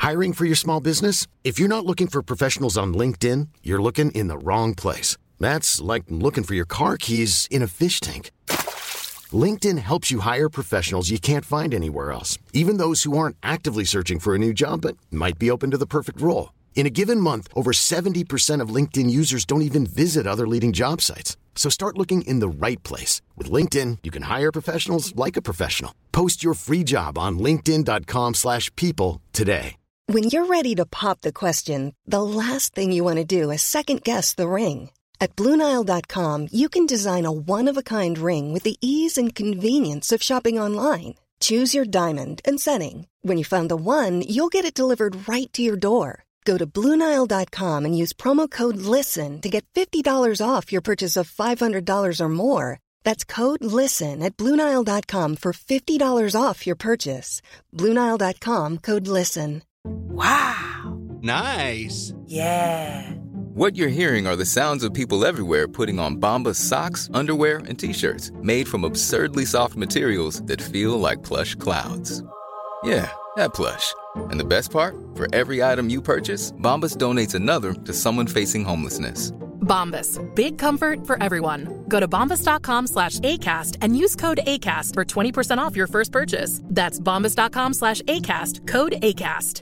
Hiring for your small business? If you're not looking for professionals on LinkedIn, you're looking in the wrong place. That's like looking for your car keys in a fish tank. LinkedIn helps you hire professionals you can't find anywhere else, even those who aren't actively searching for a new job but might be open to the perfect role. In a given month, over 70% of LinkedIn users don't even visit other leading job sites. So start looking in the right place. With LinkedIn, you can hire professionals like a professional. Post your free job on linkedin.com/people today. When you're ready to pop the question, the last thing you want to do is second-guess the ring. At BlueNile.com, you can design a one-of-a-kind ring with the ease and convenience of shopping online. Choose your diamond and setting. When you find the one, you'll get it delivered right to your door. Go to BlueNile.com and use promo code LISTEN to get $50 off your purchase of $500 or more. That's code LISTEN at BlueNile.com for $50 off your purchase. BlueNile.com, code LISTEN. Wow. Nice. Yeah. What you're hearing are the sounds of people everywhere putting on Bombas socks, underwear, and T-shirts made from absurdly soft materials that feel like plush clouds. Yeah, that plush. And the best part? For every item you purchase, Bombas donates another to someone facing homelessness. Bombas. Big comfort for everyone. Go to bombas.com/ACAST and use code ACAST for 20% off your first purchase. That's bombas.com/ACAST. Code ACAST.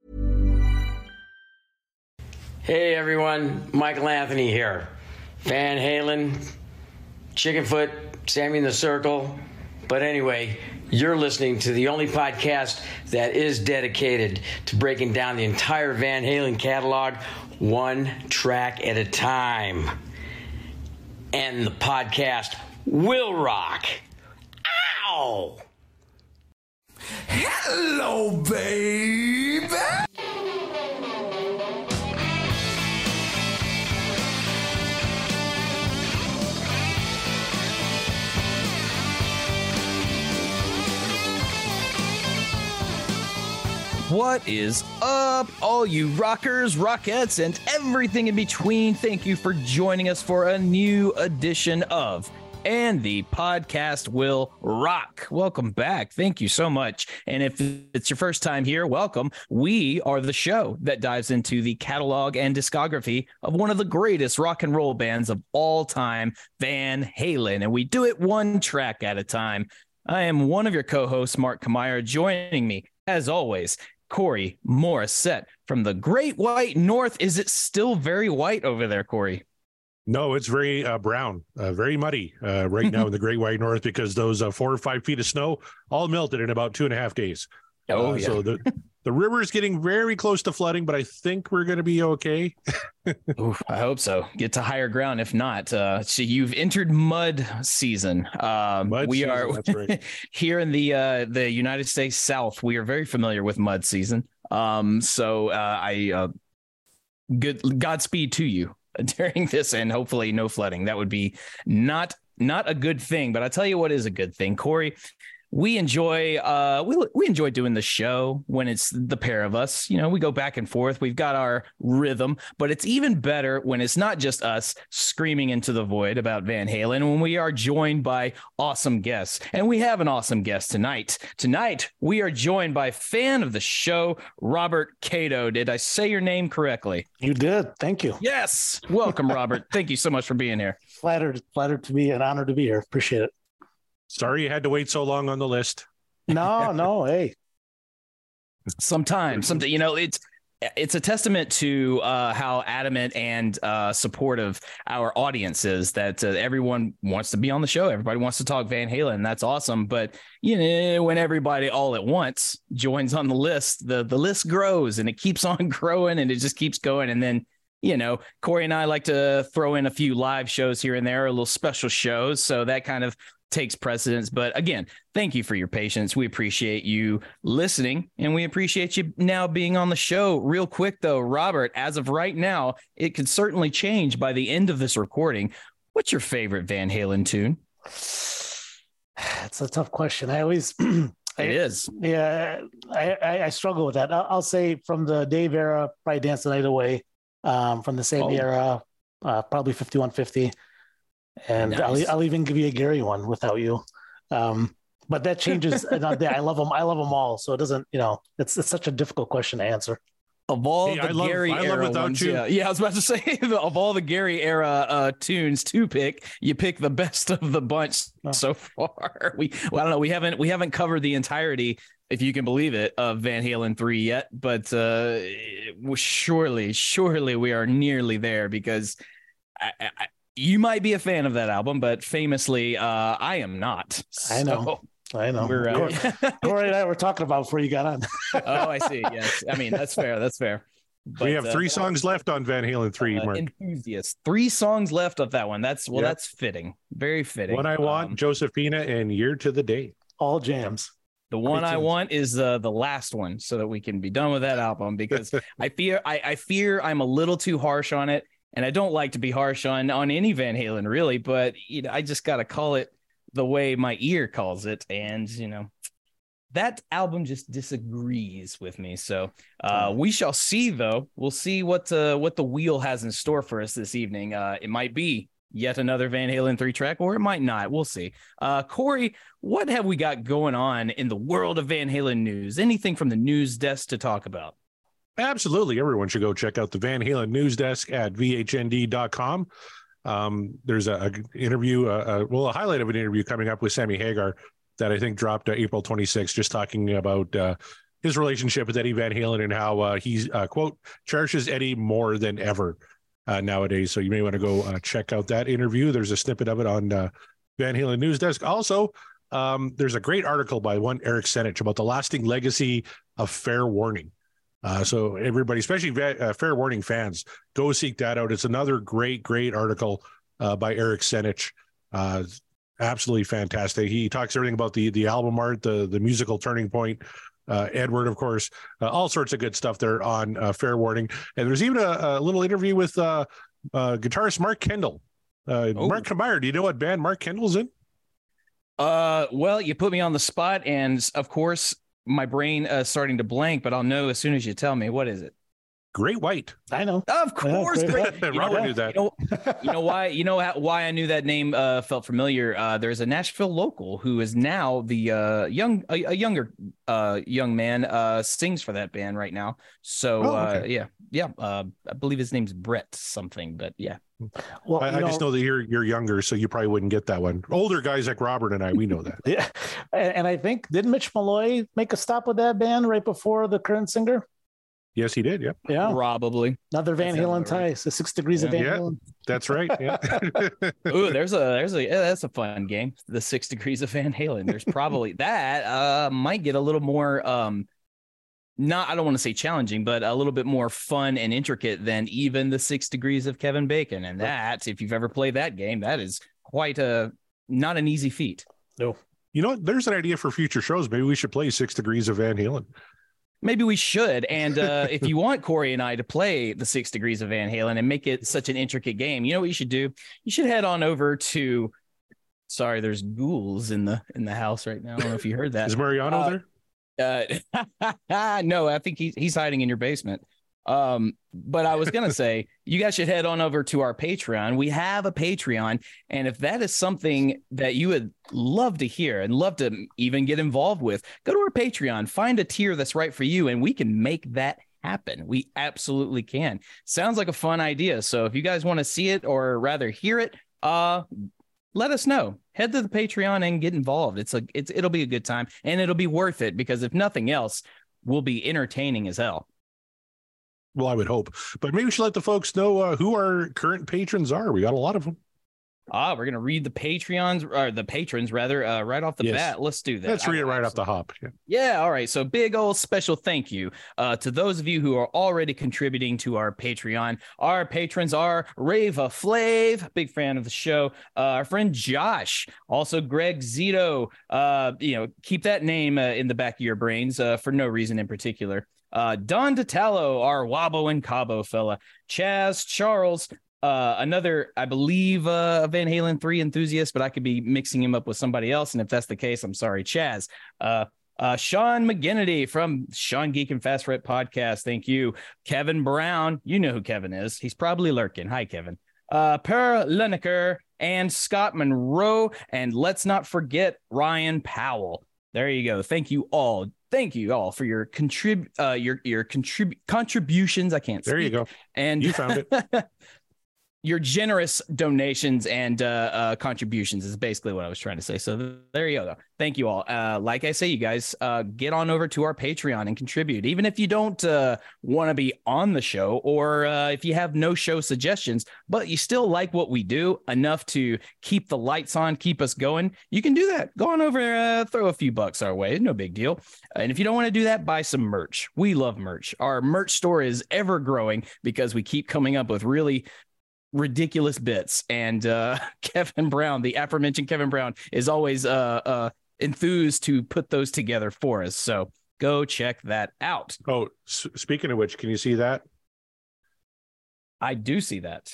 Hey everyone, Michael Anthony here. Van Halen, Chickenfoot, Sammy in the Circle. But anyway, you're listening to the only podcast that is dedicated to breaking down the entire Van Halen catalog one track at a time. And the podcast will rock. Ow! Hello, baby. What is up, all you rockers, rockettes, and everything in between? Thank you for joining us for a new edition of And the Podcast Will Rock. Welcome back. Thank you so much. And if it's your first time here, welcome. We are the show that dives into the catalog and discography of one of the greatest rock and roll bands of all time, Van Halen. And we do it one track at a time. I am one of your co-hosts, Mark Kamier. Joining me, as always, Corey Morissette from the Great White North. Is it still very white over there, Corey? No, it's very brown, very muddy right now in the Great White North because those 4 or 5 feet of snow all melted in about 2.5 days. Oh, yeah. So the river is getting very close to flooding, but I think we're going to be okay. Oof, I hope so. Get to higher ground. If not, so you've entered mud season. We are that's right. Here in the United States South. We are very familiar with mud season. I Godspeed to you during this, and hopefully no flooding. That would be not a good thing. But I tell you what is a good thing, Corey. We enjoy we enjoy doing the show when it's the pair of us. You know, we go back and forth. We've got our rhythm, but it's even better when it's not just us screaming into the void about Van Halen, when we are joined by awesome guests. And we have an awesome guest tonight. Tonight, we are joined by fan of the show, Robert Cato. Did I say your name correctly? You did. Thank you. Yes. Welcome, Robert. Thank you so much for being here. Flattered to be an honor to be here. Appreciate it. Sorry you had to wait so long on the list. No, hey. Sometimes, you know, it's a testament to how adamant and supportive our audience is, that everyone wants to be on the show. Everybody wants to talk Van Halen, and that's awesome. But, you know, when everybody all at once joins on the list, the list grows and it keeps on growing and it just keeps going. And then, you know, Corey and I like to throw in a few live shows here and there, a little special shows. So that kind of takes precedence. But again, thank you for your patience. We appreciate you listening, and we appreciate you now being on the show. Real quick, though, Robert, as of right now, it could certainly change by the end of this recording. What's your favorite Van Halen tune? It's a tough question. I always... It is. Yeah, I struggle with that. I'll say from the Dave era, probably Dance the Night Away. From the same era, probably 5150. And nice. I'll even give you a Gary one, Without You. But that changes. I love them. I love them all. So it doesn't, it's such a difficult question to answer. Of all the Gary era ones, yeah, I was about to say, of all the Gary era tunes to pick, you pick the best of the bunch so far. I don't know. We haven't covered the entirety, if you can believe it, of Van Halen 3 yet, but surely we are nearly there, because you might be a fan of that album, but famously, I am not. I know. Corey and I were talking about before you got on. Oh, I see. Yes. I mean, that's fair. But, we have 3 songs left on Van Halen 3, Mark. Enthusiast. 3 songs left of that one. That's fitting. Very fitting. What I Want, Josephina, and Year to the Day. All jams. The one I want is the last one, so that we can be done with that album, because I fear I'm a little too harsh on it, and I don't like to be harsh on any Van Halen, really, but I just got to call it the way my ear calls it, and that album just disagrees with me. So we shall see, though. We'll see what the wheel has in store for us this evening. It might be yet another Van Halen 3 track, or it might not. We'll see. Corey, what have we got going on in the world of Van Halen news? Anything from the news desk to talk about? Absolutely. Everyone should go check out the Van Halen news desk at vhnd.com. There's a interview, a highlight of an interview coming up with Sammy Hagar that I think dropped April 26th, just talking about his relationship with Eddie Van Halen and how he's, quote, cherishes Eddie more than ever nowadays. So you may want to go check out that interview. There's a snippet of it on Van Halen News Desk. Also, there's a great article by one Eric Senich about the lasting legacy of Fair Warning. So everybody, especially Fair Warning fans, go seek that out. It's another great article by Eric Senich. Absolutely fantastic. He talks everything about the album art, the musical turning point, Edward, of course, all sorts of good stuff there on Fair Warning. And there's even a little interview with guitarist Mark Kendall. Mark Kameyer, do you know what band Mark Kendall's in? Well, you put me on the spot, and of course, my brain starting to blank, but I'll know as soon as you tell me. What is it? Great White. I know. Of course. Robert knew that. You know why? You know why I knew that name felt familiar? There's a Nashville local who is now the younger young man sings for that band right now. So okay. I believe his name's Brett something, but yeah. Well, I just know that you're younger, so you probably wouldn't get that one. Older guys like Robert and I, we know that. Yeah, and I think, did Mitch Malloy make a stop with that band right before the current singer? Yes, he did. Yeah, probably another Van Halen tie. So 6 Degrees of Van Halen. That's right. Yeah. Ooh, that's a fun game. The 6 Degrees of Van Halen. There's probably that might get a little more I don't want to say challenging, but a little bit more fun and intricate than even the 6 Degrees of Kevin Bacon. And that, if you've ever played that game, that is quite not an easy feat. No. You know, there's an idea for future shows. Maybe we should play 6 Degrees of Van Halen. Maybe we should. And if you want Corey and I to play the 6 Degrees of Van Halen and make it such an intricate game, you know what you should do? You should head on over to. Sorry, there's ghouls in the house right now. I don't know if you heard that. Is Mariano there? No, I think he's hiding in your basement. But I was gonna say, you guys should head on over to our Patreon. We have a Patreon, and if that is something that you would love to hear and love to even get involved with, go to our Patreon, find a tier that's right for you, and we can make that happen. We absolutely can. Sounds like a fun idea. So if you guys want to see it, or rather hear it, let us know. Head to the Patreon and get involved. It'll be a good time, and it'll be worth it, because if nothing else, we'll be entertaining as hell. Well, I would hope, but maybe we should let the folks know who our current patrons are. We got a lot of them. We're going to read the patrons right off the bat. Let's do that. Let's read it right off the hop. Yeah. All right. So big old special thank you to those of you who are already contributing to our Patreon. Our patrons are Rava Flav, big fan of the show. Our friend Josh, also Greg Zito. Keep that name in the back of your brains for no reason in particular. Don DeTallo, our Wabo and Cabo fella. Chaz Charles, another, I believe, Van Halen 3 enthusiast, but I could be mixing him up with somebody else. And if that's the case, I'm sorry, Chaz. Sean McGinnity from Sean Geek and Fast Rep podcast. Thank you. Kevin Brown. You know who Kevin is. He's probably lurking. Hi, Kevin. Per Lineker and Scott Monroe. And let's not forget Ryan Powell. There you go. Thank you all. Thank you all for your contributions. I can't. There you go. And you found it. Your generous donations and contributions is basically what I was trying to say. So there you go. Thank you all. Like I say, you guys get on over to our Patreon and contribute. Even if you don't want to be on the show, or if you have no show suggestions, but you still like what we do enough to keep the lights on, keep us going, you can do that. Go on over, throw a few bucks our way. No big deal. And if you don't want to do that, buy some merch. We love merch. Our merch store is ever growing because we keep coming up with really ridiculous bits, and Kevin Brown, the aforementioned Kevin Brown, is always enthused to put those together for us, so go check that out. Oh, speaking of which, can you see that? I do see that.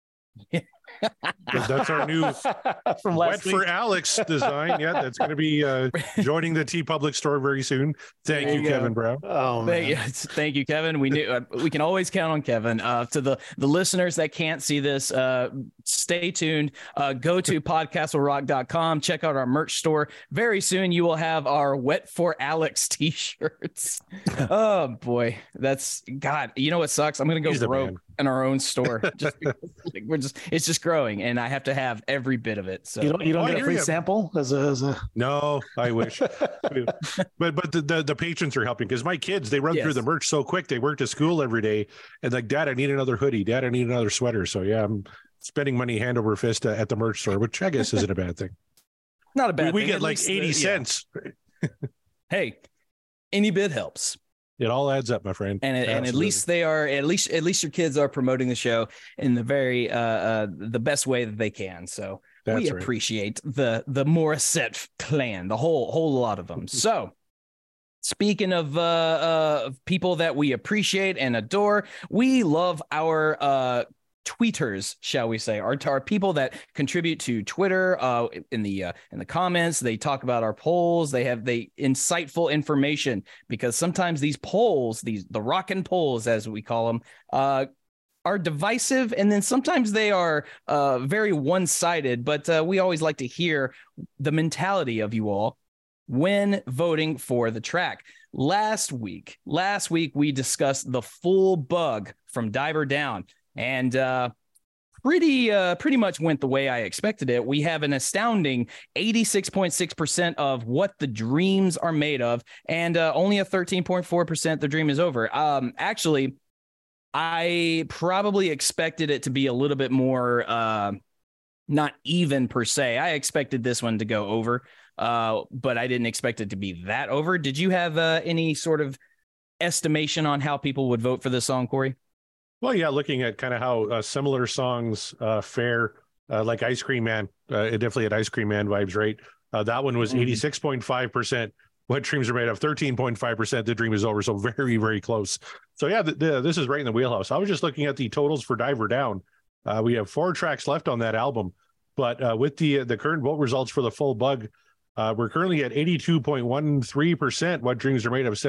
That's our new from Wet for Alex design. Yeah, that's going to be joining the T Public store very soon. Thank you, Kevin Brown. Oh, thank you, Kevin. We knew we can always count on Kevin. To the listeners that can't see this, stay tuned. Go to podcastlerock.com. Check out our merch store. Very soon, you will have our Wet for Alex t-shirts. Oh boy, that's God. You know what sucks? I'm going to go broke in our own store. It's just growing, and I have to have every bit of it. So you don't get a free sample as a. No, I wish. but the patrons are helping, because my kids, they run through the merch so quick. They work to school every day, and like, Dad, I need another hoodie. Dad, I need another sweater. So yeah, I'm spending money hand over fist at the merch store, which I guess isn't a bad thing. Not a bad thing. We get like 80 cents. Hey, any bit helps. It all adds up, my friend. And at least they are, at least your kids are promoting the show in the very the best way that they can. So we appreciate the Morissette clan, the whole lot of them. So speaking of people that we appreciate and adore, we love our tweeters, shall we say, our people that contribute to Twitter. In the comments, they talk about our polls. They have insightful information, because sometimes these polls, the rockin' polls as we call them, are divisive, and then sometimes they are very one-sided. But we always like to hear the mentality of you all when voting for the track. Last week we discussed the full bug from Diver Down. And pretty much went the way I expected it. We have an astounding 86.6% of what the dreams are made of, and only a 13.4% the dream is over. Actually, I probably expected it to be a little bit more not even per se. I expected this one to go over, but I didn't expect it to be that over. Did you have any sort of estimation on how people would vote for this song, Corey? Well, yeah, looking at kind of how similar songs fare, like Ice Cream Man, it definitely had Ice Cream Man vibes, right? That one was 86.5%. What Dreams Are Made Of, 13.5%. The Dream Is Over. So very, very close. So yeah, this is right in the wheelhouse. I was just looking at the totals for Diver Down. We have 4 tracks left on that album, but with the current vote results for the full bug, we're currently at 82.13%. What Dreams Are Made Of,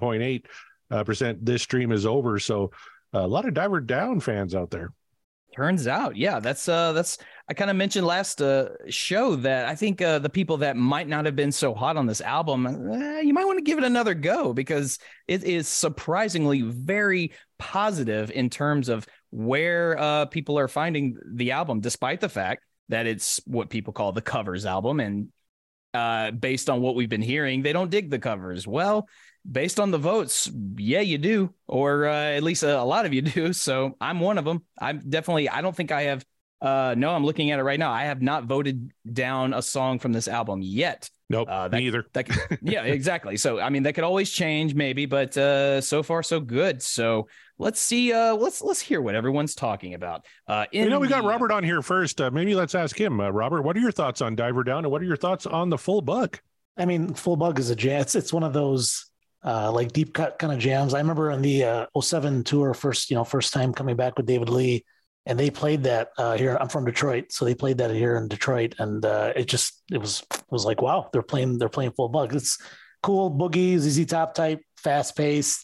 17.8%. This Dream Is Over. So a lot of Diver Down fans out there. Turns out, yeah, that's I kind of mentioned last show that I think the people that might not have been so hot on this album, you might want to give it another go, because it is surprisingly very positive in terms of where people are finding the album, despite the fact that it's what people call the covers album. And based on what we've been hearing, they don't dig the covers. Well, based on the votes, yeah, you do, or at least a lot of you do. So I'm one of them. I don't think I have. No, I'm looking at it right now. I have not voted down a song from this album yet. Nope, me either. Yeah, exactly. So, I mean, that could always change maybe, but so far so good. So let's see. Let's hear what everyone's talking about. We got Robert on here first. Maybe let's ask him. Robert, what are your thoughts on Diver Down, and what are your thoughts on the full bug? I mean, full bug is a jam. It's one of those like deep cut kind of jams. I remember on the 07 tour, first time coming back with David Lee, and they played that here. I'm from Detroit, so they played that here in Detroit, and it was like, wow, they're playing full bug. It's cool boogie, ZZ Top type, fast paced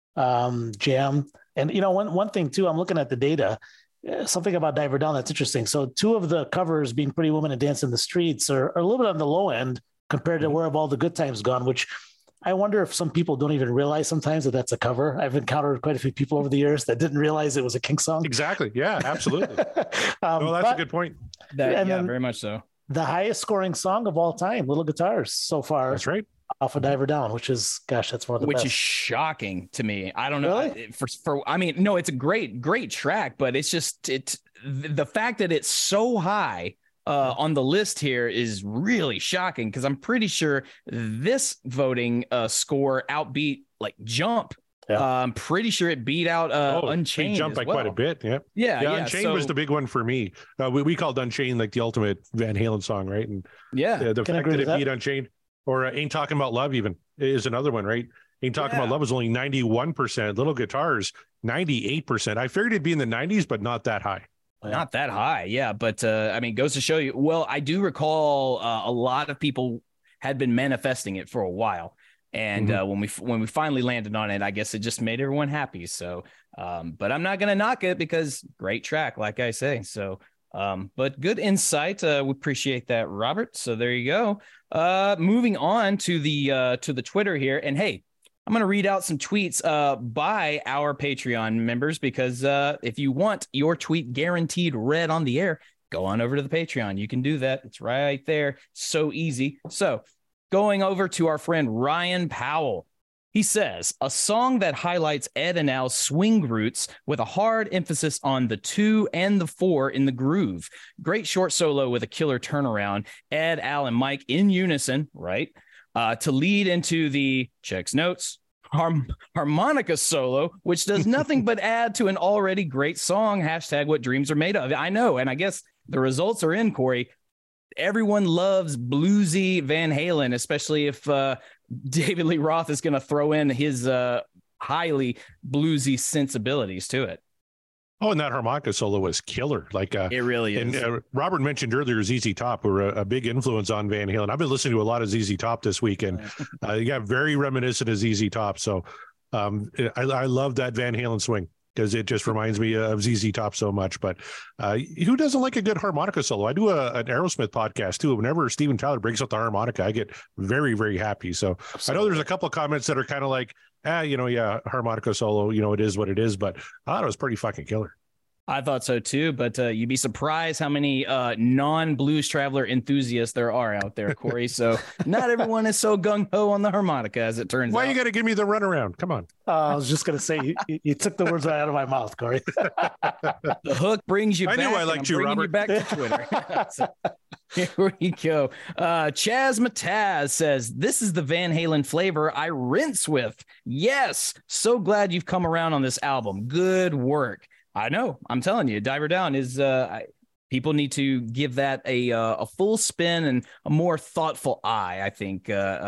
jam. And one thing too, I'm looking at the data. Something about Diver Down that's interesting. So 2 of the covers, being Pretty Woman and Dance in the Streets, are a little bit on the low end compared to Where Have All the Good Times Gone, which I wonder if some people don't even realize sometimes that that's a cover. I've encountered quite a few people over the years that didn't realize it was a Kinks song. Exactly. Yeah, absolutely. That's a good point. Very much so. The highest scoring song of all time, Little Guitars, so far. That's right. Off of Diver Down, which is, gosh, that's one of the best. Which is shocking to me. I don't know. Really? I mean, no, it's a great track, but it's just the fact that it's so high on the list here is really shocking, because I'm pretty sure this voting score outbeat like Jump. Yeah. I'm pretty sure it beat out Unchained. It jumped by quite a bit. Yeah. Unchained was the big one for me. We called Unchained like the ultimate Van Halen song, right? And the fact that it beat Unchained, or Ain't Talking About Love even, is another one, right? Ain't Talking About Love was only 91%. Little Guitars 98%. I figured it'd be in the 90s, but not that high. Not that high, yeah. But I mean, goes to show you. Well, I do recall a lot of people had been manifesting it for a while, and when we finally landed on it, I guess it just made everyone happy. So, but I'm not gonna knock it, because great track, like I say. So, but good insight. We appreciate that, Robert. So there you go. Moving on to the Twitter here, and hey, I'm going to read out some tweets by our Patreon members, because if you want your tweet guaranteed read on the air, go on over to the Patreon. You can do that. It's right there. So easy. So going over to our friend Ryan Powell. He says, a song that highlights Ed and Al's swing roots with a hard emphasis on the 2 and the 4 in the groove. Great short solo with a killer turnaround. Ed, Al, and Mike in unison, right? To lead into the, checks notes, harmonica solo, which does nothing but add to an already great song. # what dreams are made of. I know, and I guess the results are in, Corey. Everyone loves bluesy Van Halen, especially if David Lee Roth is going to throw in his highly bluesy sensibilities to it. Oh, and that harmonica solo was killer. Like it really is. And Robert mentioned earlier ZZ Top were a big influence on Van Halen. I've been listening to a lot of ZZ Top this week, and you got very reminiscent of ZZ Top. So I love that Van Halen swing, because it just reminds me of ZZ Top so much. But who doesn't like a good harmonica solo? I do an Aerosmith podcast too. Whenever Steven Tyler breaks out the harmonica, I get very, very happy. So absolutely. I know there's a couple of comments that are kind of like, harmonica solo, it is what it is. But I thought it was pretty fucking killer. I thought so too, but you'd be surprised how many non-Blues Traveler enthusiasts there are out there, Corey. So not everyone is so gung-ho on the harmonica, as it turns out. Why you got to give me the runaround? Come on. I was just going to say, you took the words right out of my mouth, Corey. The hook brings you back. I knew I liked you, Robert. You back to Twitter. So, here we go. Chaz Mataz says, this is the Van Halen flavor I rinse with. Yes. So glad you've come around on this album. Good work. I know. I'm telling you, Diver Down is people need to give that a full spin and a more thoughtful eye, I think,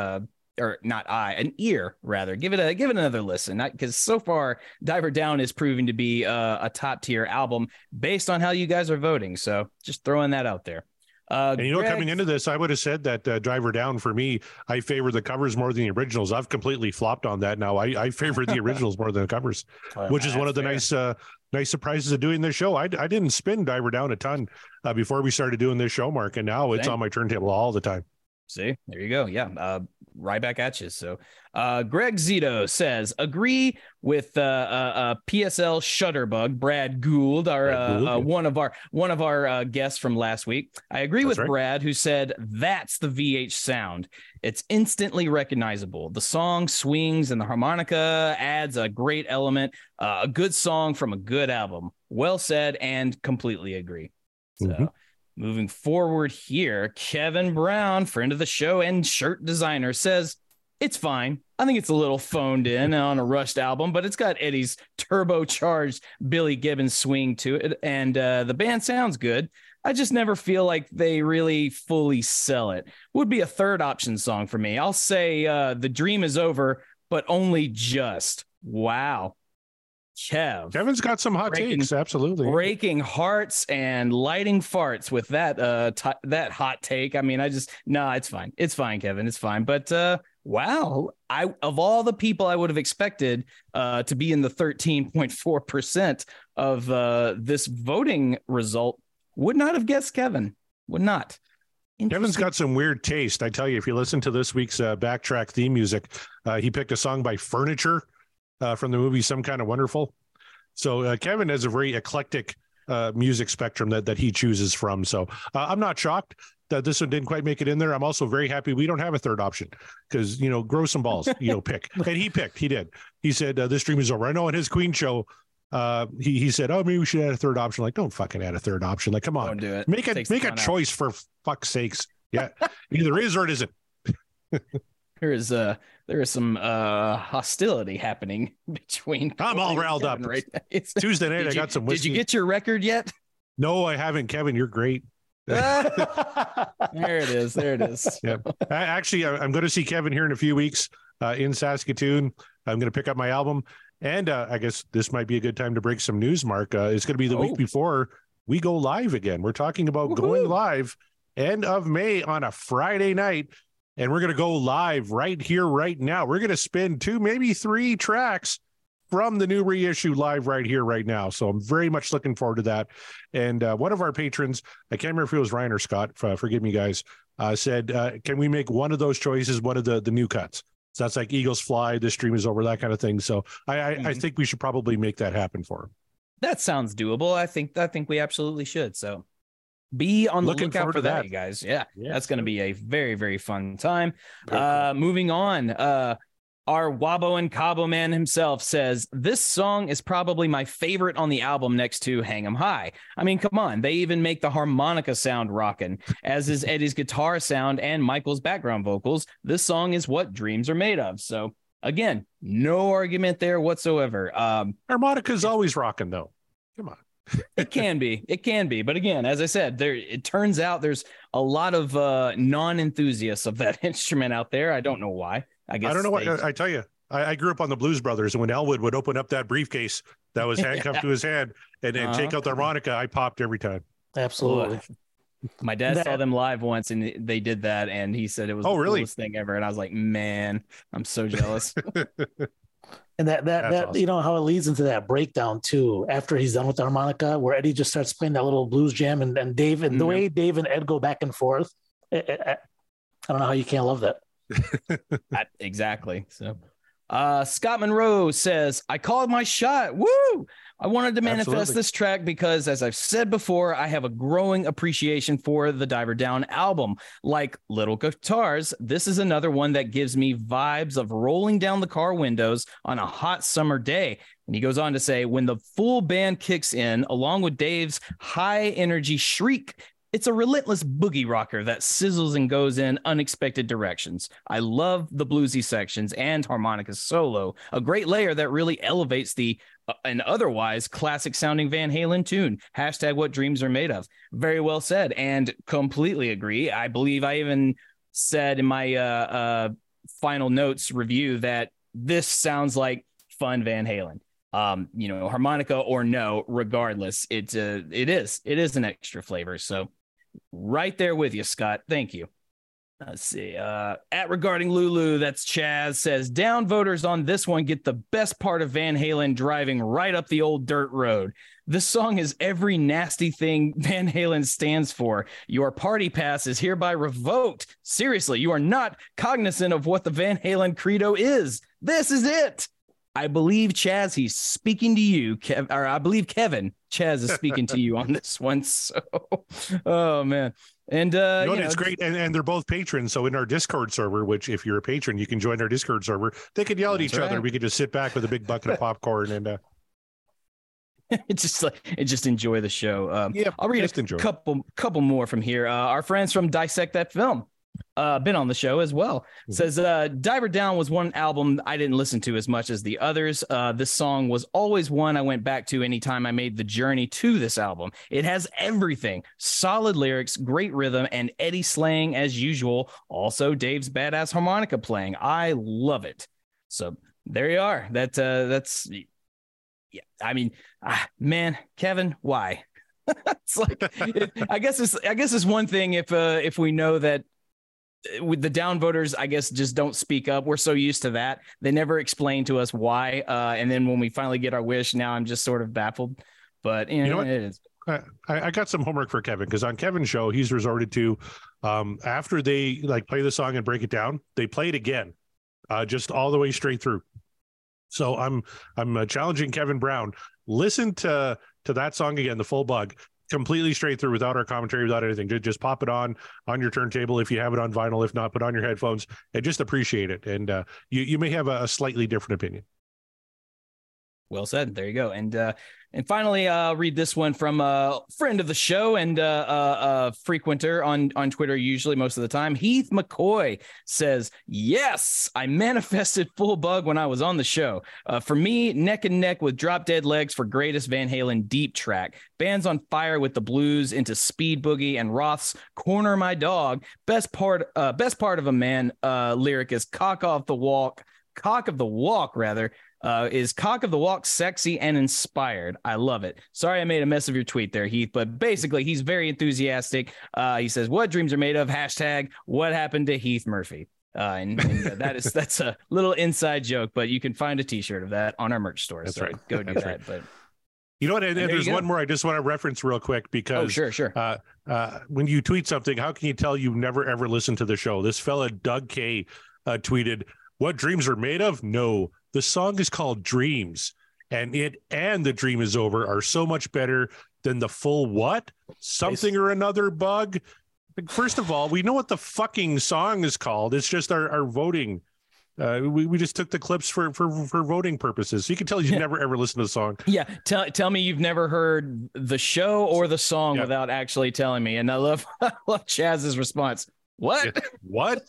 or not eye, an ear rather. Give it another listen, because so far Diver Down is proving to be a top tier album based on how you guys are voting. So just throwing that out there. And coming into this, I would have said that Driver Down, for me, I favor the covers more than the originals. I've completely flopped on that now. I favor the originals more than the covers, which is one of the nice surprises of doing this show. I didn't spin Diver Down a ton before we started doing this show, Mark, and now it's on my turntable all the time. See, there you go. Yeah. Right back at you. So Greg Zito says, agree with PSL Shutterbug, Brad Gould, one of our guests from last week. I agree with Brad, who said that's the VH sound. It's instantly recognizable. The song swings and the harmonica adds a great element. A good song from a good album. Well said, and completely agree. So moving forward here, Kevin Brown, friend of the show and shirt designer, says, it's fine. I think it's a little phoned in on a rushed album, but it's got Eddie's turbocharged Billy Gibbons swing to it, and the band sounds good. I just never feel like they really fully sell it. Would be a third option song for me. I'll say The Dream Is Over, but only just. Wow. Kevin's got some hot takes, absolutely. Breaking hearts and lighting farts with that that hot take. I mean, it's fine. It's fine, Kevin. It's fine. But wow, of all the people I would have expected to be in the 13.4% of this voting result, would not have guessed Kevin. Would not. Kevin's got some weird taste. I tell you, if you listen to this week's Backtrack theme music, he picked a song by Furniture from the movie Some Kind of Wonderful. So Kevin has a very eclectic music spectrum that he chooses from. So I'm not shocked that this one didn't quite make it in there. I'm also very happy we don't have a third option because, grow some balls, pick. And he did. He said, this stream is over. I know on his Queen show, he said, oh, maybe we should add a third option. Like, don't fucking add a third option. Like, come on, don't do it. Make a choice for fuck's sakes. Yeah. Either is or it isn't. There is some hostility happening between. I'm all riled up. Right now. It's Tuesday night. I got some whiskey. Did you get your record yet? No, I haven't. Kevin, you're great. There it is. Yeah. Actually, I'm going to see Kevin here in a few weeks in Saskatoon. I'm going to pick up my album. And I guess this might be a good time to break some news, Mark. It's going to be the week before we go live again. We're talking about going live end of May on a Friday night. And we're going to go live right here, right now. We're going to spin 2, maybe 3 tracks from the new reissue live right here, right now. So I'm very much looking forward to that. And one of our patrons, I can't remember if it was Ryan or Scott, forgive me, guys, said, can we make one of those choices one of the new cuts? So that's like Eagles Fly, This Stream Is Over, that kind of thing. So I think we should probably make that happen for him. That sounds doable. I think we absolutely should. So be on the lookout for that, you guys. Yeah, that's going to be a very, very fun time. Cool. Moving on. Our Wabo and Cabo man himself says, this song is probably my favorite on the album next to Hang 'em High. I mean, come on. They even make the harmonica sound rockin', as is Eddie's guitar sound and Michael's background vocals. This song is what dreams are made of. So again, no argument there whatsoever. Harmonica's always rocking though. Come on. It can be. But again, as I said, it turns out there's a lot of non-enthusiasts of that instrument out there. I don't know why. I don't know what I tell you. I grew up on the Blues Brothers, and when Elwood would open up that briefcase that was handcuffed to his hand and take out the harmonica, I popped every time. Absolutely. My dad saw them live once, and they did that, and he said it was the coolest thing ever. And I was like, man, I'm so jealous. And that awesome. How it leads into that breakdown too, after he's done with the harmonica, where Eddie just starts playing that little blues jam, and Dave, and the way Dave and Ed go back and forth, I don't know how you can't love that. Exactly. So Scott Monroe says, I called my shot. Woo! I wanted to manifest this track because, as I've said before, I have a growing appreciation for the Diver Down album. Like Little Guitars, this is another one that gives me vibes of rolling down the car windows on a hot summer day. And he goes on to say, when the full band kicks in, along with Dave's high energy shriek, it's a relentless boogie rocker that sizzles and goes in unexpected directions. I love the bluesy sections and harmonica solo, a great layer that really elevates the an otherwise classic sounding Van Halen tune. # what dreams are made of. Very well said, and completely agree. I believe I even said in my final notes review that this sounds like fun Van Halen. Harmonica or no, regardless, it is an extra flavor. So right there with you, Scott. Thank you. Let's see. At Regarding Lulu, that's Chaz, says, down voters on this one get the best part of Van Halen driving right up the old dirt road. This song is every nasty thing Van Halen stands for. Your party pass is hereby revoked. Seriously, you are not cognizant of what the Van Halen credo is. This is it. I believe, Chaz, he's speaking to you, I believe Kevin, Chaz is speaking to you on this one. So, oh man. And it's great. And they're both patrons. So in our Discord server, which if you're a patron, you can join our Discord server. They could yell at each other. We could just sit back with a big bucket of popcorn and just enjoy the show. I'll read a couple more from here. Our friends from Dissect That Film. Been on the show as well. Says Diver Down was one album I didn't listen to as much as the others. This song was always one I went back to anytime I made the journey to this album. It has everything: solid lyrics, great rhythm, and Eddie slaying as usual. Also Dave's badass harmonica playing. I love it. So there you are. That's I mean, man, Kevin, why? It's like I guess it's one thing if we know that with the downvoters, I guess, just don't speak up. We're so used to that. They never explain to us why. And then when we finally get our wish, now I'm just sort of baffled. But you know what? It is. I got some homework for Kevin, because on Kevin's show, he's resorted to, after they like play the song and break it down, they play it again, just all the way straight through. So I'm challenging Kevin Brown. Listen to that song again, the full bug, completely straight through, without our commentary, without anything. Just pop it on your turntable if you have it on vinyl. If not, put on your headphones and just appreciate it. And you may have a slightly different opinion. Well said. There you go. And finally, I'll read this one from a friend of the show and a frequenter on Twitter, usually most of the time. Heath McCoy says, yes, I manifested full bug when I was on the show. For me, neck and neck with Drop Dead Legs for greatest Van Halen deep track. Band's on fire with the blues into Speed Boogie, and Roth's Corner My Dog. Best part of a man lyric is cock of the walk, is Cock of the Walk sexy and inspired. I love it. Sorry I made a mess of your tweet there, Heath, but basically he's very enthusiastic. He says, what dreams are made of? Hashtag what happened to Heath Murphy? That's a little inside joke, but you can find a t-shirt of that on our merch store. That's so right. Go do that. Right. But you know what? And there's one more I just want to reference real quick, because sure. When you tweet something, how can you tell you've never ever listened to the show? This fella Doug K tweeted, what dreams are made of? No. The song is called Dreams, and it and The Dream Is Over are so much better than the full what? Something or another bug. First of all, we know what the fucking song is called. It's just our voting. We just took the clips for voting purposes. So you can tell you've never ever listened to the song. Yeah. Tell me you've never heard the show or the song without actually telling me. And I love Chaz's response. What? Yeah. What?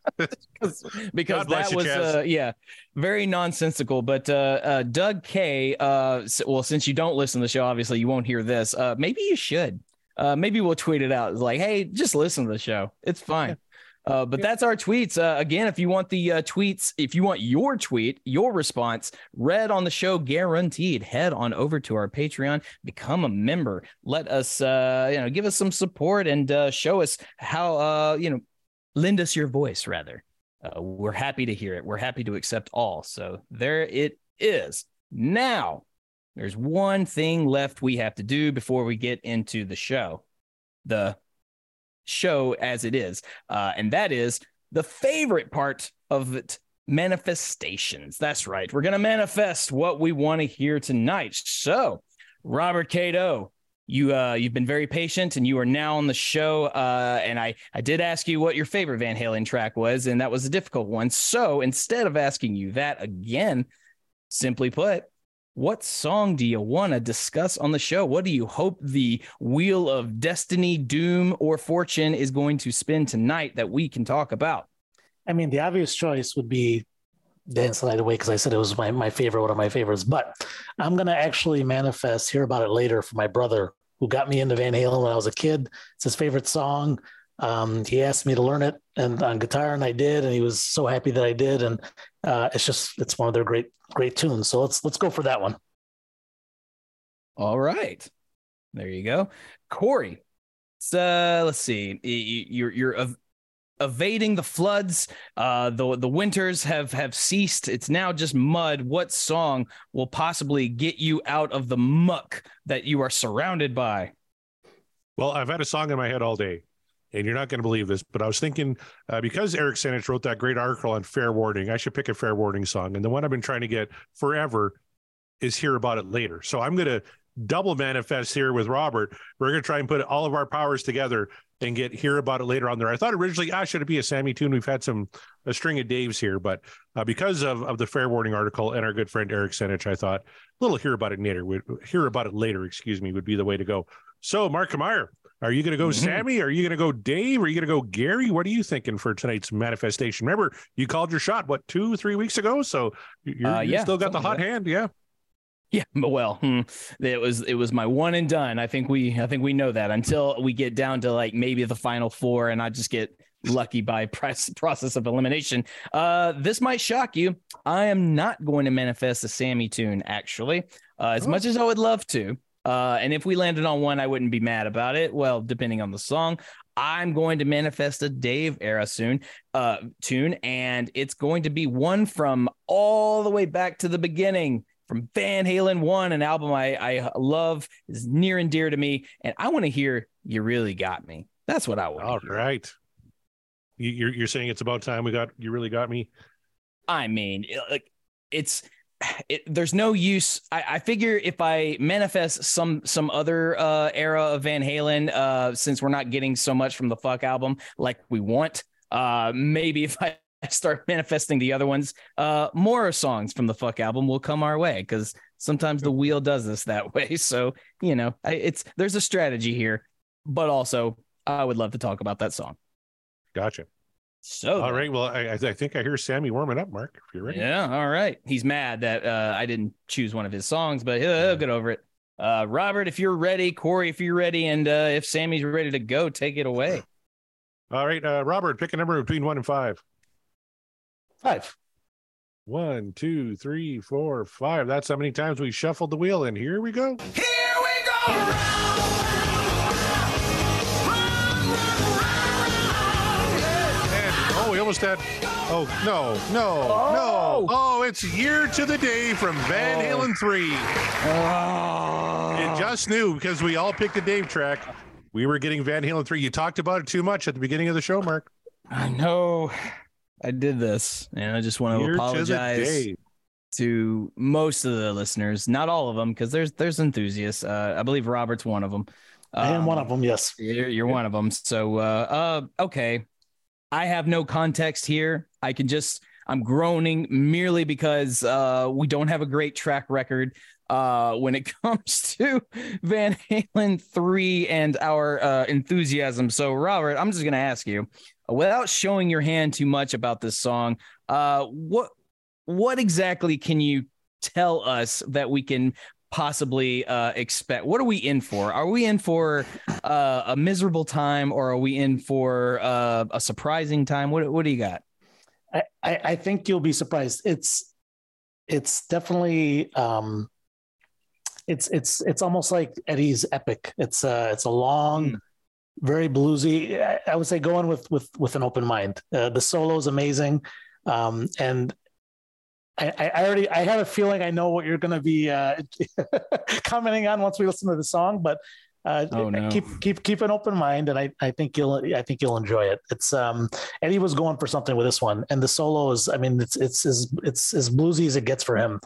because that was very nonsensical. But Doug K, well, since you don't listen to the show, obviously you won't hear this. Maybe you should. Maybe we'll tweet it out. It's like, hey, just listen to the show. It's fine. But that's our tweets. Again, if you want the tweets, if you want your tweet, your response read on the show, guaranteed, head on over to our Patreon, become a member. Let us, give us some support and show us how, lend us your voice, rather. We're happy to hear it. We're happy to accept all. So there it is. Now, there's one thing left we have to do before we get into the show. The show as it is, and that is the favorite part of it, manifestations. That's right, we're gonna manifest what we want to hear tonight. So Robert Cato, you've been very patient and you are now on the show, and I did ask you what your favorite Van Halen track was, and that was a difficult one. So instead of asking you that again, simply put, what song do you want to discuss on the show? What do you hope the wheel of destiny, doom, or fortune is going to spin tonight that we can talk about? I mean, the obvious choice would be Dance the Night Away, because I said it was my favorite, one of my favorites. But I'm going to actually manifest Hear About It Later for my brother, who got me into Van Halen when I was a kid. It's his favorite song. He asked me to learn it and on guitar, and I did, and he was so happy that I did. And it's one of their great tunes. So let's go for that one. All right, there you go, Corey. So let's see. You're evading the floods. The winters have ceased. It's now just mud. What song will possibly get you out of the muck that you are surrounded by? Well, I've had a song in my head all day, and you're not going to believe this, but I was thinking, because Eric Senich wrote that great article on Fair Warning, I should pick a Fair Warning song. And the one I've been trying to get forever is Hear About It Later. So I'm going to double manifest here with Robert. We're going to try and put all of our powers together and get Hear About It Later on there. I thought originally, should it be a Sammy tune? We've had a string of Daves here, but because of the Fair Warning article and our good friend Eric Senich, I thought a little Hear About It later, would be the way to go. So Mark Meyer, are you going to go Sammy? Are you going to go Dave? Are you going to go Gary? What are you thinking for tonight's manifestation? Remember, you called your shot, 2-3 weeks ago? So you still got the hot hand. Yeah. Yeah, well, it was my one and done. I think we know that until we get down to like maybe the final four, and I just get lucky by process of elimination. This might shock you. I am not going to manifest a Sammy tune, actually, as much as I would love to. And if we landed on one, I wouldn't be mad about it. Well, depending on the song, I'm going to manifest a Dave era tune, and it's going to be one from all the way back to the beginning. from Van Halen 1, an album I love, is near and dear to me. And I want to hear You Really Got Me. That's what I want. All right. You're saying it's about time You Really Got Me? I mean, there's no use. I figure if I manifest some other era of Van Halen, since we're not getting so much from the Fuck album like we want, maybe if I start manifesting the other ones, more songs from the Fuck album will come our way, because sometimes the wheel does this that way. So, there's a strategy here, but also I would love to talk about that song. Gotcha. So all right. Well, I think I hear Sammy warming up, Mark, if you're ready. Yeah. All right. He's mad that I didn't choose one of his songs, but he'll get over it. Robert, if you're ready, Corey, if you're ready, and if Sammy's ready to go, take it away. All right. Robert, pick a number between 1 and 5. 5. 1, 2, 3, 4, 5. That's how many times we shuffled the wheel, and here we go. Here we go. We almost had. Oh, no. Oh, it's Year to the Day from Van Halen 3. It just knew, because we all picked a Dave track. We were getting Van Halen 3. You talked about it too much at the beginning of the show, Mark. I know I did this, and I just want to apologize to most of the listeners, not all of them, because there's enthusiasts. I believe Robert's one of them. I am one of them. Yes, you're one of them. So, okay. I have no context here. I'm groaning merely because we don't have a great track record when it comes to Van Halen 3 and our enthusiasm. So, Robert, I'm just going to ask you, without showing your hand too much about this song, what exactly can you tell us that we can possibly expect? What are we in for? Are we in for a miserable time, or are we in for a surprising time? What do you got? I think you'll be surprised. It's definitely it's almost like Eddie's Epic. It's a long, very bluesy. I would say go in with an open mind. The solo is amazing, and I have a feeling I know what you're going to be commenting on once we listen to the song, but keep an open mind, and I think you'll enjoy it. It's Eddie was going for something with this one, and the solo is, I mean, it's as bluesy as it gets for him.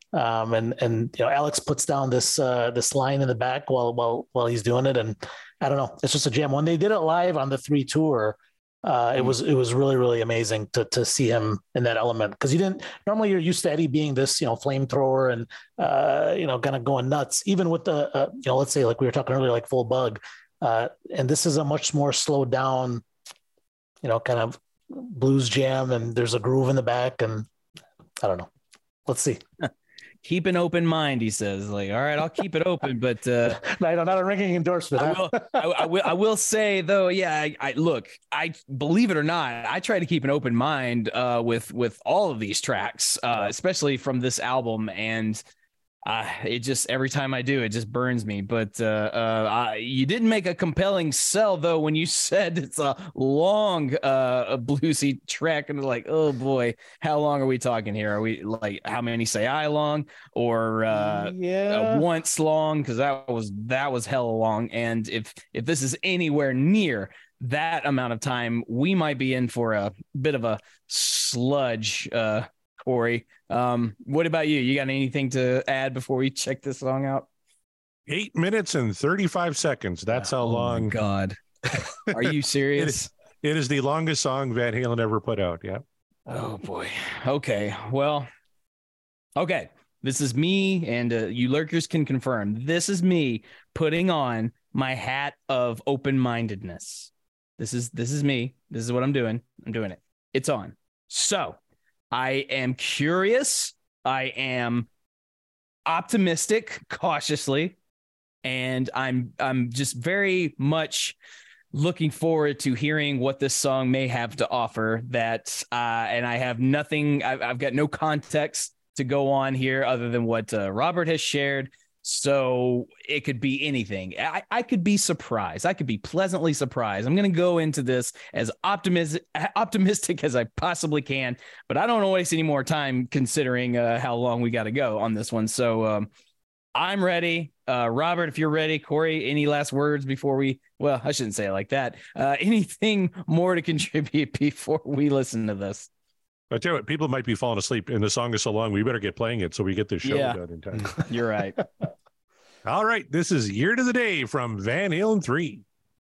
And Alex puts down this line in the back while he's doing it, and I don't know, it's just a jam. When they did it live on the 3 tour, it was really, really amazing to see him in that element, because normally you're used to Eddie being this, flamethrower and, kind of going nuts, even with the, let's say, like we were talking earlier, like Full Bug. And this is a much more slowed down, kind of blues jam, and there's a groove in the back, and I don't know. Let's see. Keep an open mind, he says. Like, all right, I'll keep it open, but not a ringing endorsement. I will say though, yeah, I look, I believe it or not, I try to keep an open mind with all of these tracks, especially from this album, and it just, every time I do, it just burns me. But you didn't make a compelling sell though when you said it's a long a bluesy track, and like, oh boy, how long are we talking here? Are we like, how many say I long, or once long? Because that was hella long. And if this is anywhere near that amount of time, we might be in for a bit of a sludge. Corey, what about you? You got anything to add before we check this song out? 8 minutes and 35 seconds. That's how long. My God. Are you serious? It is the longest song Van Halen ever put out. Yeah. Oh boy. Okay. Well, okay. This is me, and you lurkers can confirm. This is me putting on my hat of open-mindedness. This is me. This is what I'm doing. I'm doing it. It's on. So, I am curious. I am optimistic, cautiously, and I'm just very much looking forward to hearing what this song may have to offer. That and I have nothing. I've got no context to go on here other than what Robert has shared. So it could be anything. I could be surprised. I could be pleasantly surprised. I'm going to go into this as optimistic as I possibly can, but I don't want to waste any more time considering how long we got to go on this one. So I'm ready. Robert, if you're ready. Corey, any last words before well, I shouldn't say it like that. Anything more to contribute before we listen to this? I tell you what, people might be falling asleep and the song is so long, we better get playing it so we get this show done in time. You're right. All right. This is Year to the Day from Van Halen 3.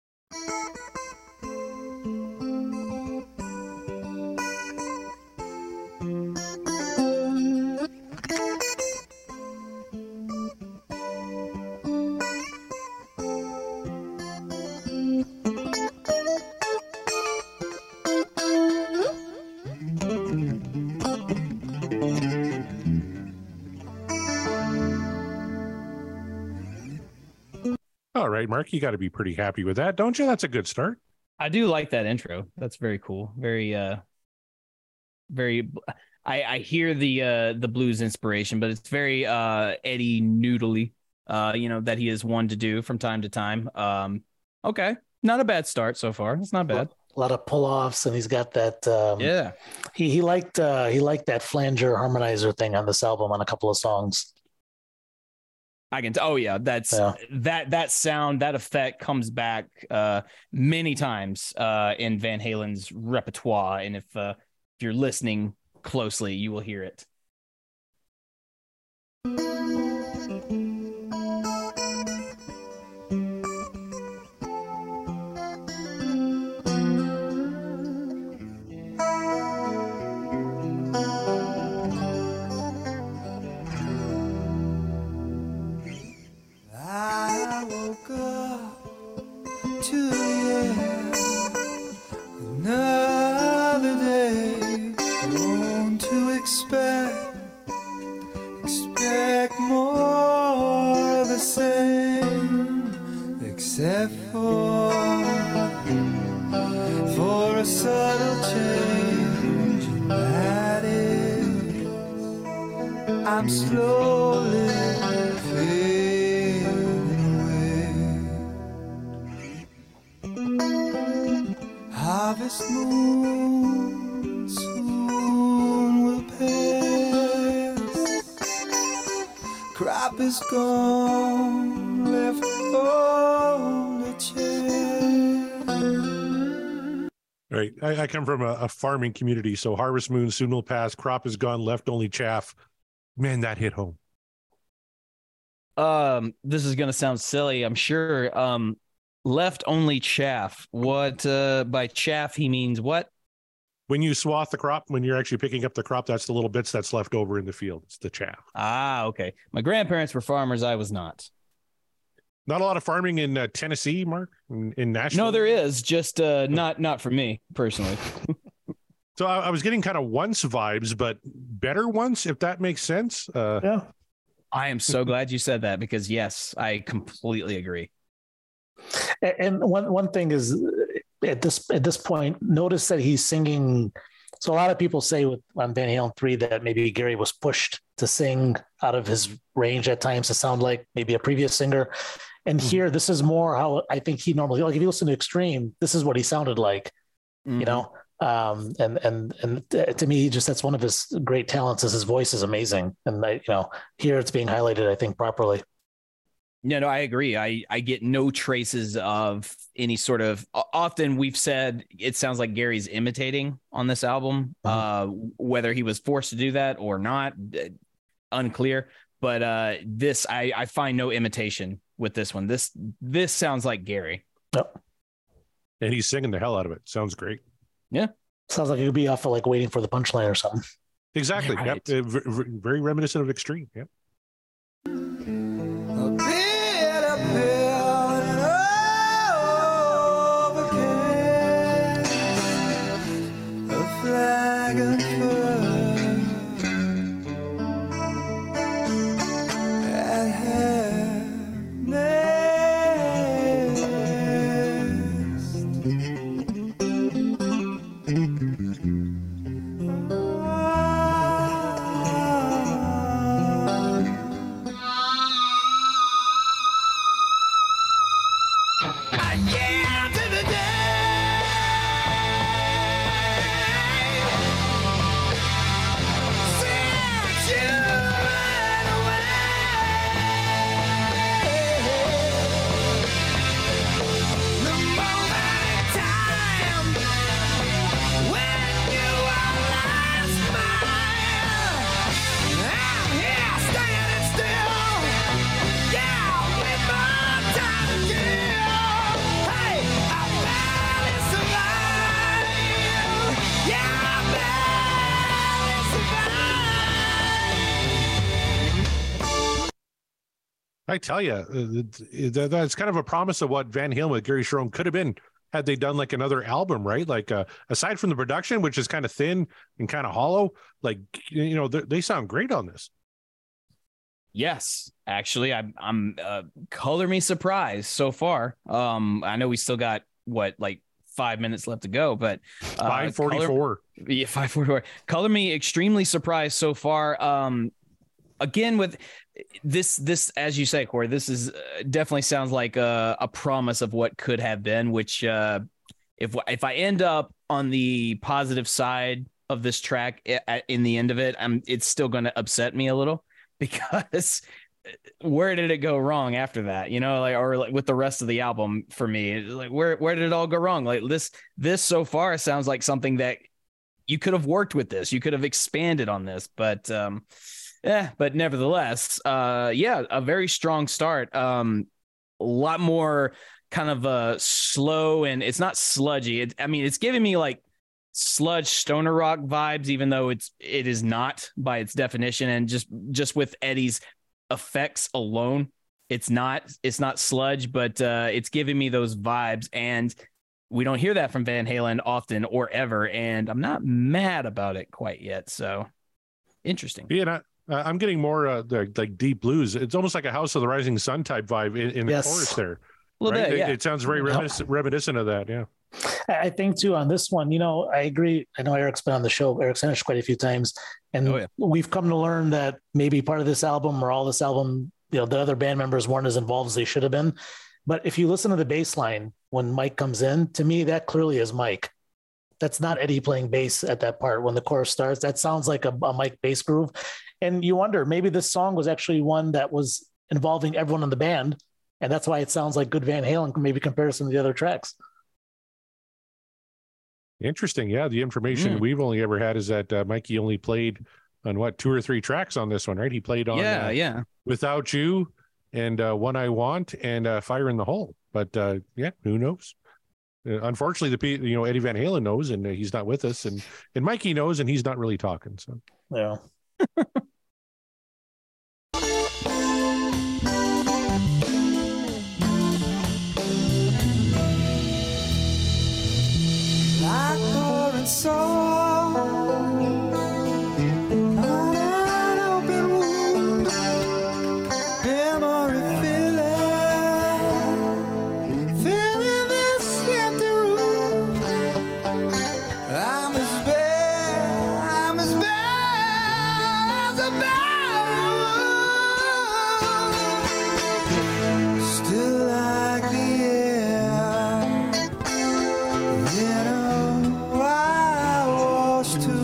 All right, Mark, you got to be pretty happy with that, don't you? That's a good start. I do like that intro. That's very cool. Very, I hear the blues inspiration, but it's very Eddie Noodly, that he is one to do from time to time. Okay, not a bad start so far. It's not bad. A lot of pull-offs, and he's got that. He liked that flanger harmonizer thing on this album on a couple of songs. I can. That sound, that effect comes back many times in Van Halen's repertoire, and if you're listening closely, you will hear it. I woke up to another day, born to expect more of the same, except for a subtle change, and that is, I'm slowly harvest moon soon will pass. Crop is gone, left on the chair. Right. I come from a farming community, so harvest moon soon will pass. Crop is gone, left only chaff. Man, that hit home. This is gonna sound silly, I'm sure. Left only chaff. What by chaff he means what? When you swath the crop, when you're actually picking up the crop, that's the little bits that's left over in the field. It's the chaff. Ah, okay. My grandparents were farmers. I was not. Not a lot of farming in Tennessee, Mark, in Nashville. No, there is, just not for me personally. So I was getting kind of once vibes, but better once, if that makes sense. Yeah. I am so glad you said that, because yes, I completely agree. And one thing is, at this point, notice that he's singing. So a lot of people say on Van Halen 3 that maybe Gary was pushed to sing out of his range at times to sound like maybe a previous singer. And here, this is more how I think he normally, like if you listen to Extreme, this is what he sounded like, you know? And to me, that's one of his great talents is his voice is amazing. And here it's being highlighted, I think, properly. No, I agree. I get no traces of any sort of. Often we've said it sounds like Gary's imitating on this album. Whether he was forced to do that or not, unclear. But this, I find no imitation with this one. This sounds like Gary. Yep. And he's singing the hell out of it. Sounds great. Yeah. Sounds like it could be off of like Waiting for the Punchline or something. Exactly. Right. Yep. Very reminiscent of Extreme. Yep. I tell you, that's kind of a promise of what Van Halen with Gary Cherone could have been had they done like another album, right? Like aside from the production, which is kind of thin and kind of hollow, like, you know, they sound great on this. Yes, actually, I'm color me surprised so far. I know we still got like 5 minutes left to go, but 5:44. Yeah, 5:44. Color me extremely surprised so far. Again, with this, as you say, Corey, this is definitely sounds like a promise of what could have been. Which, if I end up on the positive side of this track in the end of it, it's still going to upset me a little, because where did it go wrong after that? You know, like with the rest of the album for me, like where did it all go wrong? Like this so far sounds like something that you could have worked with this, you could have expanded on this, but nevertheless, a very strong start. A lot more kind of slow, and it's not sludgy. It's giving me like sludge stoner rock vibes, even though it is not by its definition. And just with Eddie's effects alone, it's not sludge, but it's giving me those vibes, and we don't hear that from Van Halen often or ever, and I'm not mad about it quite yet. So interesting. Yeah, I'm getting more like deep blues. It's almost like a House of the Rising Sun type vibe in the chorus there. Right? It sounds very reminiscent of that. Yeah. I think too on this one, you know, I agree. I know Eric's been on the show, Eric Senish, quite a few times, and we've come to learn that maybe part of this album or all this album, you know, the other band members weren't as involved as they should have been. But if you listen to the bass line when Mike comes in, to me, that clearly is Mike. That's not Eddie playing bass at that part. When the chorus starts, that sounds like a Mike bass groove. And you wonder, maybe this song was actually one that was involving everyone in the band, and that's why it sounds like good Van Halen, maybe comparison to the other tracks. Interesting. Yeah, the information we've only ever had is that Mikey only played on 2 or 3 tracks on this one, right? He played on Without You and One I Want and Fire in the Hole. But who knows? Unfortunately, Eddie Van Halen knows, and he's not with us, and Mikey knows, and he's not really talking. So yeah. Like pouring salt on an open wound, memory filling this empty room. I'm as bad as a bad one. Still like the air, you know, I was too.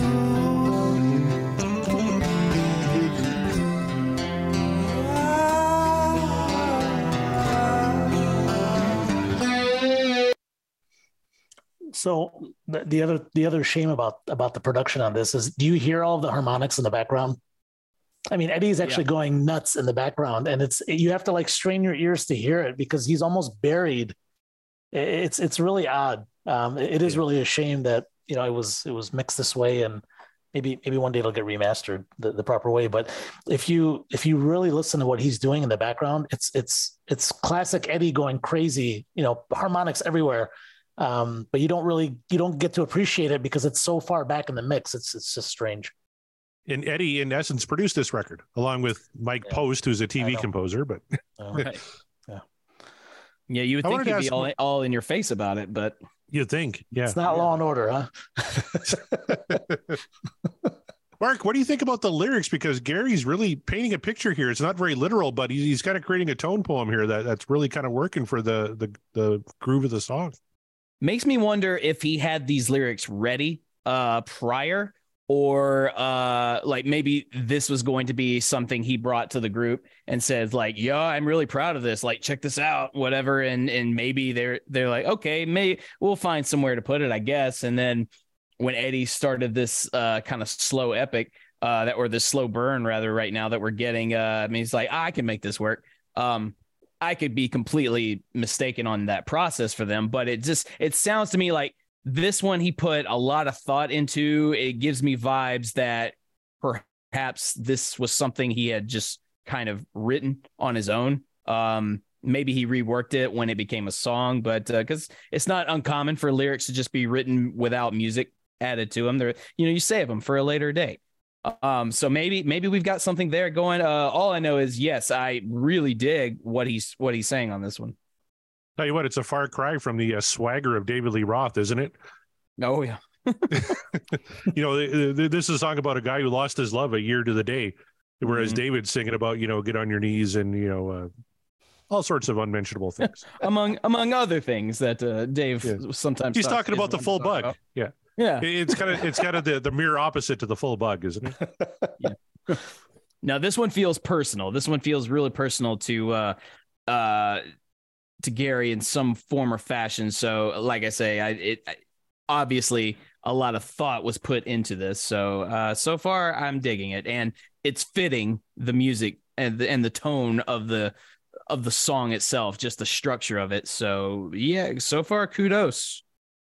So the other shame about the production on this is, do you hear all of the harmonics in the background? I mean, Eddie's actually going nuts in the background, and you have to like strain your ears to hear it because he's almost buried. It's really odd. It is really a shame that, you know, it was mixed this way, and maybe one day it'll get remastered the proper way. But if you really listen to what he's doing in the background, it's classic Eddie going crazy, you know, harmonics everywhere. But you don't get to appreciate it because it's so far back in the mix. It's just strange. And Eddie, in essence, produced this record along with Mike Post, who's a TV composer. But right. You would think he'd be all in your face about it, but you'd think, it's not Law and Order, huh? Mark, what do you think about the lyrics? Because Gary's really painting a picture here. It's not very literal, but he's kind of creating a tone poem here that's really kind of working for the groove of the song. Makes me wonder if he had these lyrics ready prior, or like maybe this was going to be something he brought to the group and says like, yeah, I'm really proud of this. Like, check this out, whatever. And maybe they're like, okay, maybe we'll find somewhere to put it, I guess. And then when Eddie started this kind of slow epic or this slow burn rather right now that we're getting, he's like, I can make this work. I could be completely mistaken on that process for them, but it sounds to me like this one he put a lot of thought into. It gives me vibes that perhaps this was something he had just kind of written on his own Maybe he reworked it when it became a song, but because it's not uncommon for lyrics to just be written without music added to them. They're, you save them for a later date. So maybe we've got something there going. All I know is, yes, I really dig what he's saying on this one. Tell you what, it's a far cry from the swagger of David Lee Roth, isn't it? Oh yeah. This is a song about a guy who lost his love a year to the day, whereas David's singing about, get on your knees and, all sorts of unmentionable things. among other things that Dave sometimes he's talking about the full bug. About. Yeah. It's kind of the mirror opposite to the full bug, isn't it? Yeah. Now this one feels personal. This one feels really personal to Gary in some form or fashion. So like I say, obviously a lot of thought was put into this. So far I'm digging it, and it's fitting the music and the tone of the song itself, just the structure of it. So yeah, so far kudos.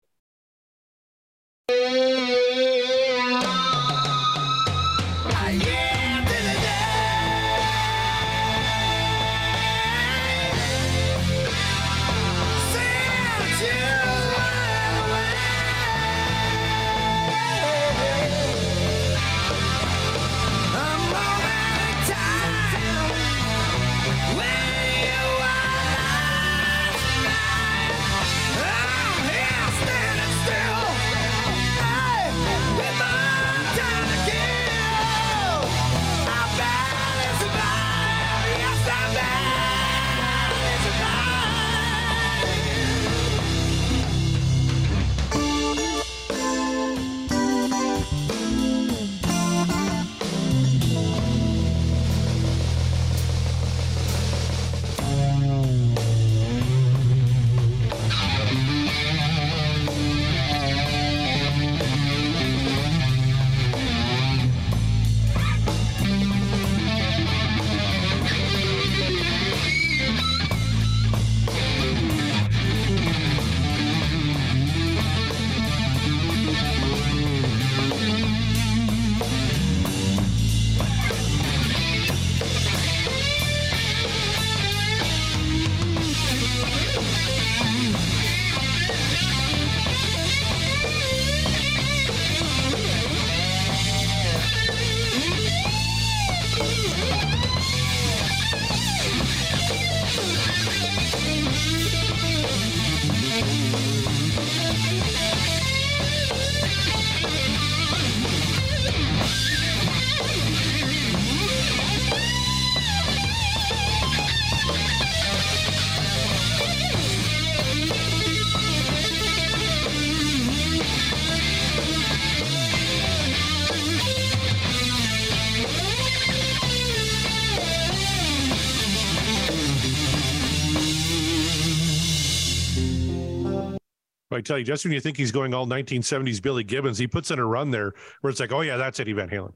I tell you, just when you think he's going all 1970s Billy Gibbons, he puts in a run there where it's like, oh yeah, that's Eddie Van Halen.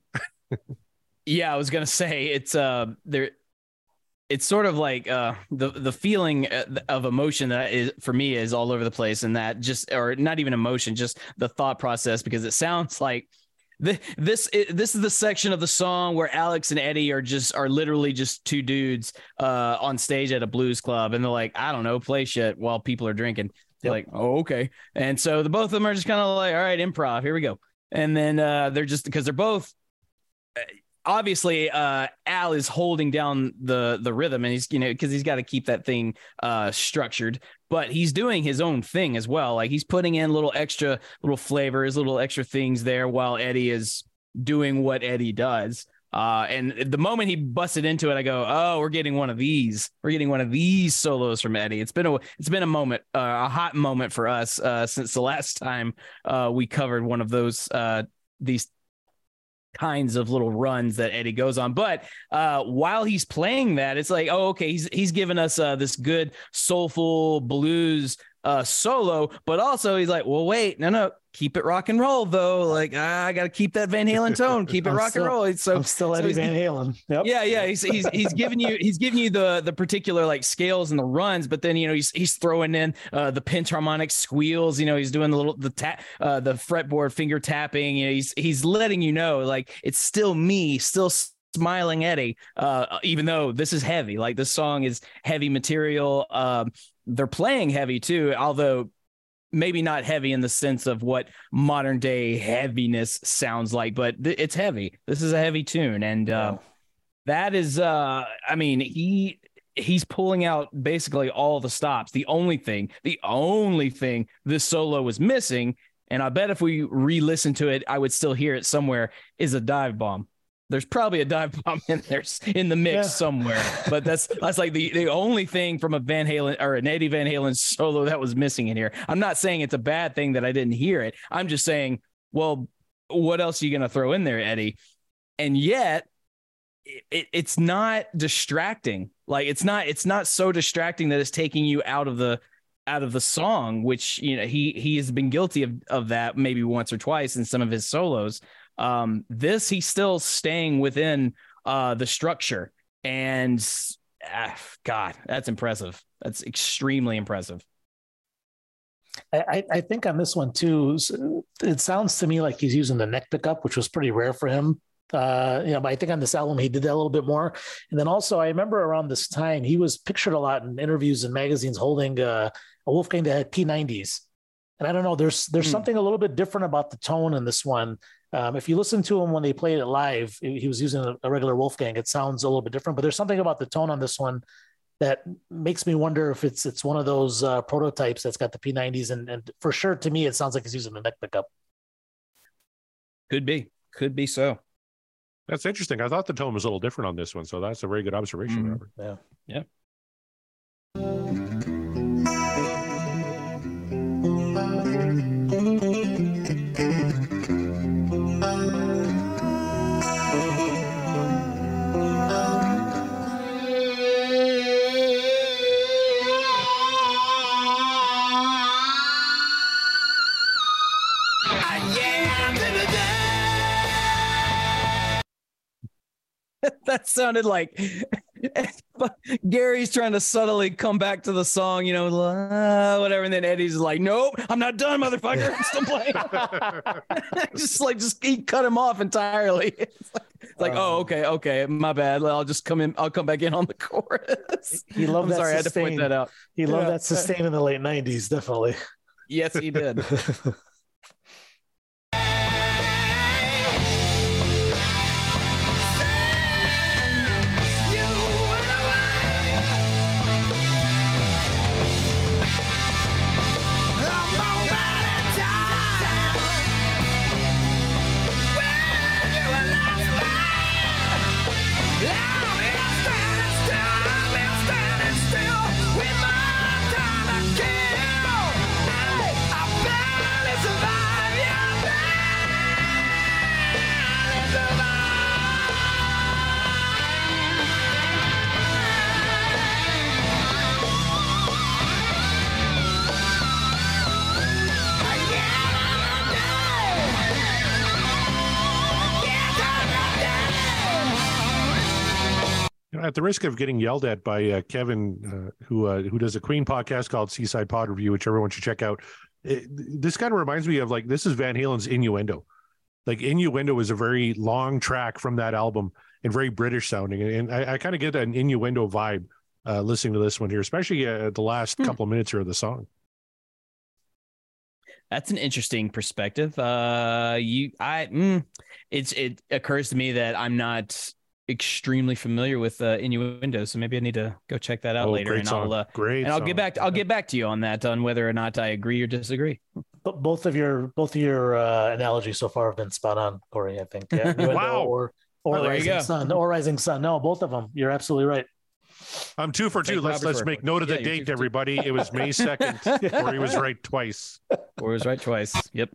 Yeah, I was gonna say it's there. It's sort of like the feeling of emotion that is for me is all over the place, and that just, or not even emotion, just the thought process, because it sounds like this is the section of the song where Alex and Eddie are literally just two dudes on stage at a blues club, and they're like, I don't know, play shit while people are drinking. They're like, oh, okay. And so the both of them are just kind of like, all right, improv, here we go. And then they're just, because they're both obviously Al is holding down the rhythm, and he's, because he's got to keep that thing structured, but he's doing his own thing as well. Like he's putting in little flavors, little extra things there while Eddie is doing what Eddie does. And the moment he busted into it, I go, oh, we're getting one of these. We're getting one of these solos from Eddie. It's been a moment, a hot moment for us since the last time we covered one of those these kinds of little runs that Eddie goes on. But while he's playing that, it's like, oh, okay, he's giving us this good soulful blues solo, but also he's like, well, wait, no, keep it rock and roll though. Like I got to keep that Van Halen tone, keep it rock and roll. I'm still Eddie Van Halen. Yep. Yeah. He's giving you the particular like scales and the runs, but then he's throwing in the pentarmonic squeals. He's doing the fretboard finger tapping. He's letting you know like it's still me, still smiling Eddie, even though this is heavy. Like, this song is heavy material. They're playing heavy too, although maybe not heavy in the sense of what modern day heaviness sounds like, but it's heavy. This is a heavy tune. And that is, I mean, he's pulling out basically all the stops. The only thing this solo was missing, and I bet if we re-listen to it, I would still hear it somewhere, is a dive bomb. There's probably a dive bomb in there in the mix somewhere, but that's like the only thing from a Van Halen or an Eddie Van Halen solo that was missing in here. I'm not saying it's a bad thing that I didn't hear it. I'm just saying, well, what else are you going to throw in there, Eddie? And yet it's not distracting. Like, it's not so distracting that it's taking you out of the song, which, you know, he has been guilty of that maybe once or twice in some of his solos. He's still staying within the structure, and God, that's impressive. That's extremely impressive. I think on this one too, it sounds to me like he's using the neck pickup, which was pretty rare for him. But I think on this album he did that a little bit more. And then also I remember around this time he was pictured a lot in interviews and magazines holding a Wolfgang that had P90s. And I don't know, there's something a little bit different about the tone in this one. If you listen to him when they played it live, he was using a regular Wolfgang. It sounds a little bit different, but there's something about the tone on this one that makes me wonder if it's one of those prototypes that's got the P90s. And for sure, to me, it sounds like he's using the neck pickup. Could be so. That's interesting. I thought the tone was a little different on this one, so that's a very good observation, Robert. Yeah. That sounded like Gary's trying to subtly come back to the song, you know, whatever. And then Eddie's like, nope, I'm not done, motherfucker. I'm still playing. just he cut him off entirely. It's like, oh, okay, my bad. I'll just come in. I'll come back in on the chorus. He loved that. Sorry, sustain. I had to point that out. He loved that sustain in the late 90s, definitely. Yes, he did. At the risk of getting yelled at by Kevin, who does a Queen podcast called Seaside Pod Review, which everyone should check out, this kind of reminds me of, like, this is Van Halen's Innuendo. Like, Innuendo is a very long track from that album and very British sounding. And I kind of get an Innuendo vibe listening to this one here, especially the last couple of minutes here of the song. That's an interesting perspective. It occurs to me that I'm not extremely familiar with Innuendo, so maybe I need to go check that out later. And I'll get back to you on that, on whether or not I agree or disagree. But both of your analogies so far have been spot on, Corey. I think. Yeah. Wow. Or Rising Sun. Or Rising Sun. No, both of them. You're absolutely right. I'm 2 for 2. Let's make note of the date, everybody. It was May 2nd, where he was right twice. Or he was right twice. Yep.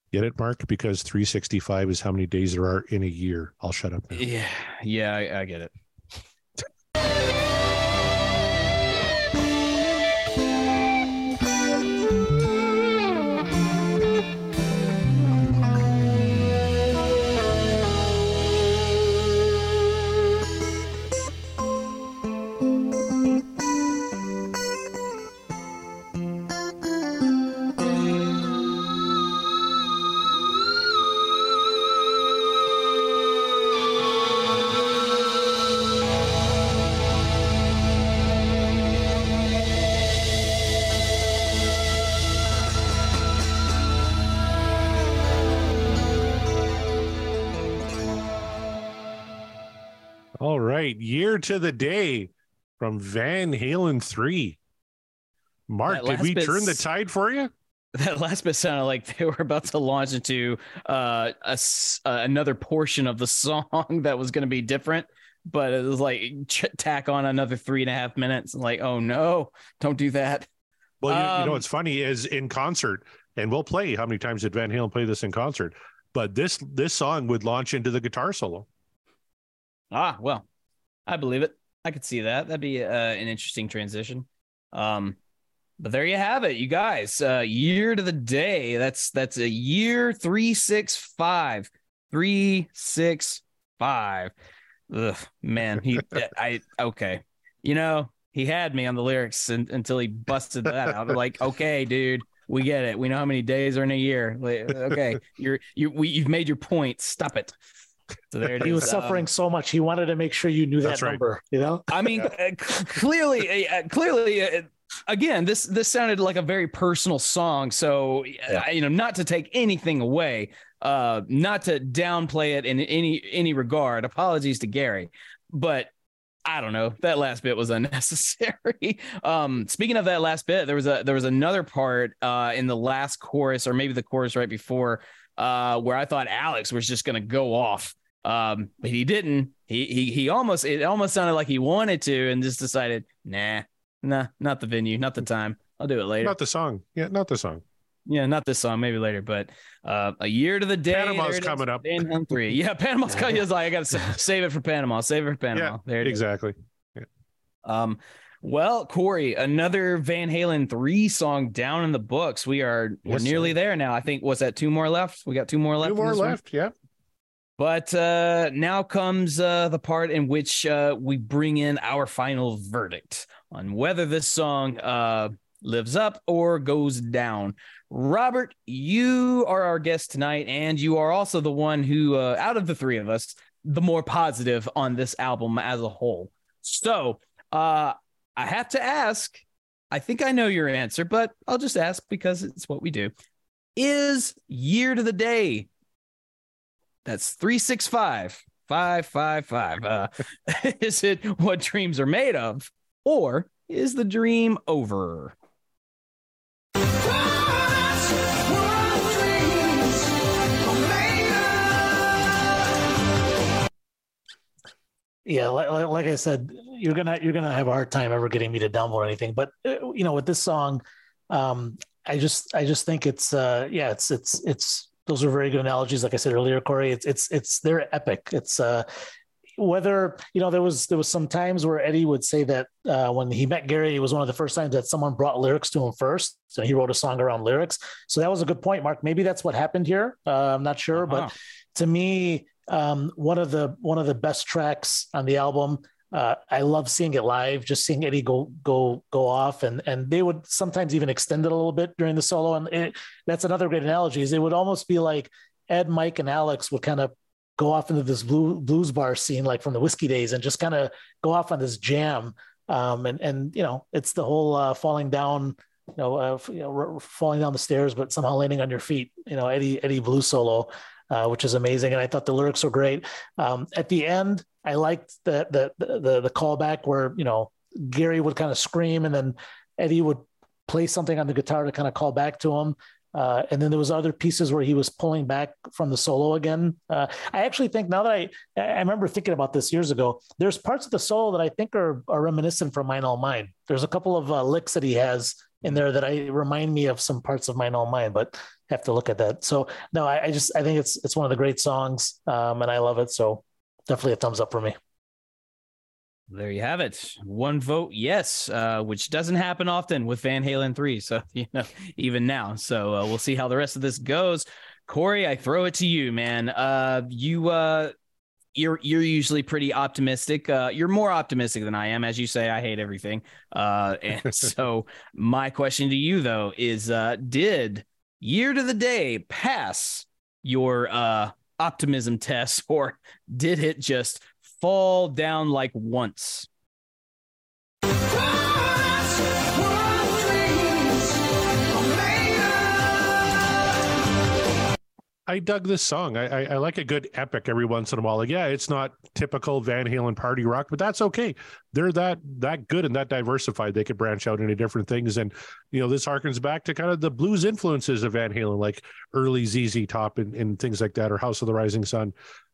Get it, Mark? Because 365 is how many days there are in a year. I'll shut up now. Yeah, I get it. All right. Year to the day from Van Halen 3. Mark, did we turn the tide for you? That last bit sounded like they were about to launch into another portion of the song that was going to be different, but it was like tack on another 3.5 minutes. Like, oh no, don't do that. Well, you know what's funny is in concert, and we'll play. How many times did Van Halen play this in concert? But this song would launch into the guitar solo. Ah, well, I believe it. I could see that. That'd be an interesting transition. But there you have it, you guys. Year to the day. That's a year 365. 365. Ugh, man. Okay. You know, he had me on the lyrics until he busted that out. Like, okay, dude, we get it. We know how many days are in a year. Like, okay, you've made your point. Stop it. So there it he is. was suffering so much. He wanted to make sure you knew that number, you know? I mean, clearly, again, this sounded like a very personal song. So, not to take anything away, not to downplay it in any regard. Apologies to Gary, but I don't know. That last bit was unnecessary. Speaking of that last bit, there was another part in the last chorus, or maybe the chorus right before, where I thought Alex was just going to go off. But he didn't. It almost sounded like he wanted to, and just decided, nah, not the venue, not the time. I'll do it later. Not the song. Yeah, not the song. Yeah, not this song. Maybe later. But a year to the day. Panama's coming up. Van Halen 3. Yeah, Panama's coming. He's like, I got to save it for Panama. Save it for Panama. Yeah, there it exactly. is. Yeah. Well, Corey, another Van Halen 3 song down in the books. We're nearly there now. I think, was that 2 more left? We got 2 more left. 2 more left. Yeah. But now comes the part in which we bring in our final verdict on whether this song lives up or goes down. Robert, you are our guest tonight, and you are also the one who, out of the 3 of us, the more positive on this album as a whole. So I have to ask, I think I know your answer, but I'll just ask because it's what we do. Is Year to the Day, that's 365, 555. Is it What Dreams Are Made Of, or is the dream over? Yeah, like I said, you're gonna have a hard time ever getting me to downvote anything. But with this song, I just think it's those are very good analogies. Like I said earlier, Corey, they're epic. It's whether there was some times where Eddie would say that when he met Gary, it was one of the first times that someone brought lyrics to him first, so he wrote a song around lyrics. So that was a good point, Mark. Maybe that's what happened here. I'm not sure, but to me, one of the best tracks on the album. I love seeing it live, just seeing Eddie go off, and they would sometimes even extend it a little bit during the solo. And that's another great analogy. Is it would almost be like Ed, Mike, and Alex would kind of go off into this blues bar scene, like from the Whiskey days, and just kind of go off on this jam. And it's the whole falling down, falling down the stairs, but somehow landing on your feet. Eddie blues solo. Which is amazing, and I thought the lyrics were great. At the end, I liked the callback where Gary would kind of scream, and then Eddie would play something on the guitar to kind of call back to him. And then there was other pieces where he was pulling back from the solo again. I actually think, now that I remember thinking about this years ago, there's parts of the solo that I think are reminiscent from Mine All Mine. There's a couple of licks that he has in there that I remind me of some parts of Mine All Mine, but have to look at that. So no, I think it's one of the great songs, and I love it. So definitely a thumbs up for me. There you have it. One vote, yes, which doesn't happen often with Van Halen 3. So, even now. So we'll see how the rest of this goes. Corey, I throw it to you, man. You're usually pretty optimistic. You're more optimistic than I am. As you say, I hate everything. And so my question to you, though, is did Year to the Day pass your optimism test, or did it just fall down like once? I dug this song. I like a good epic every once in a while. Like, yeah, it's not typical Van Halen party rock, but that's okay. They're that good and that diversified. They could branch out into different things. And, this harkens back to kind of the blues influences of Van Halen, like early ZZ Top and things like that, or House of the Rising Sun.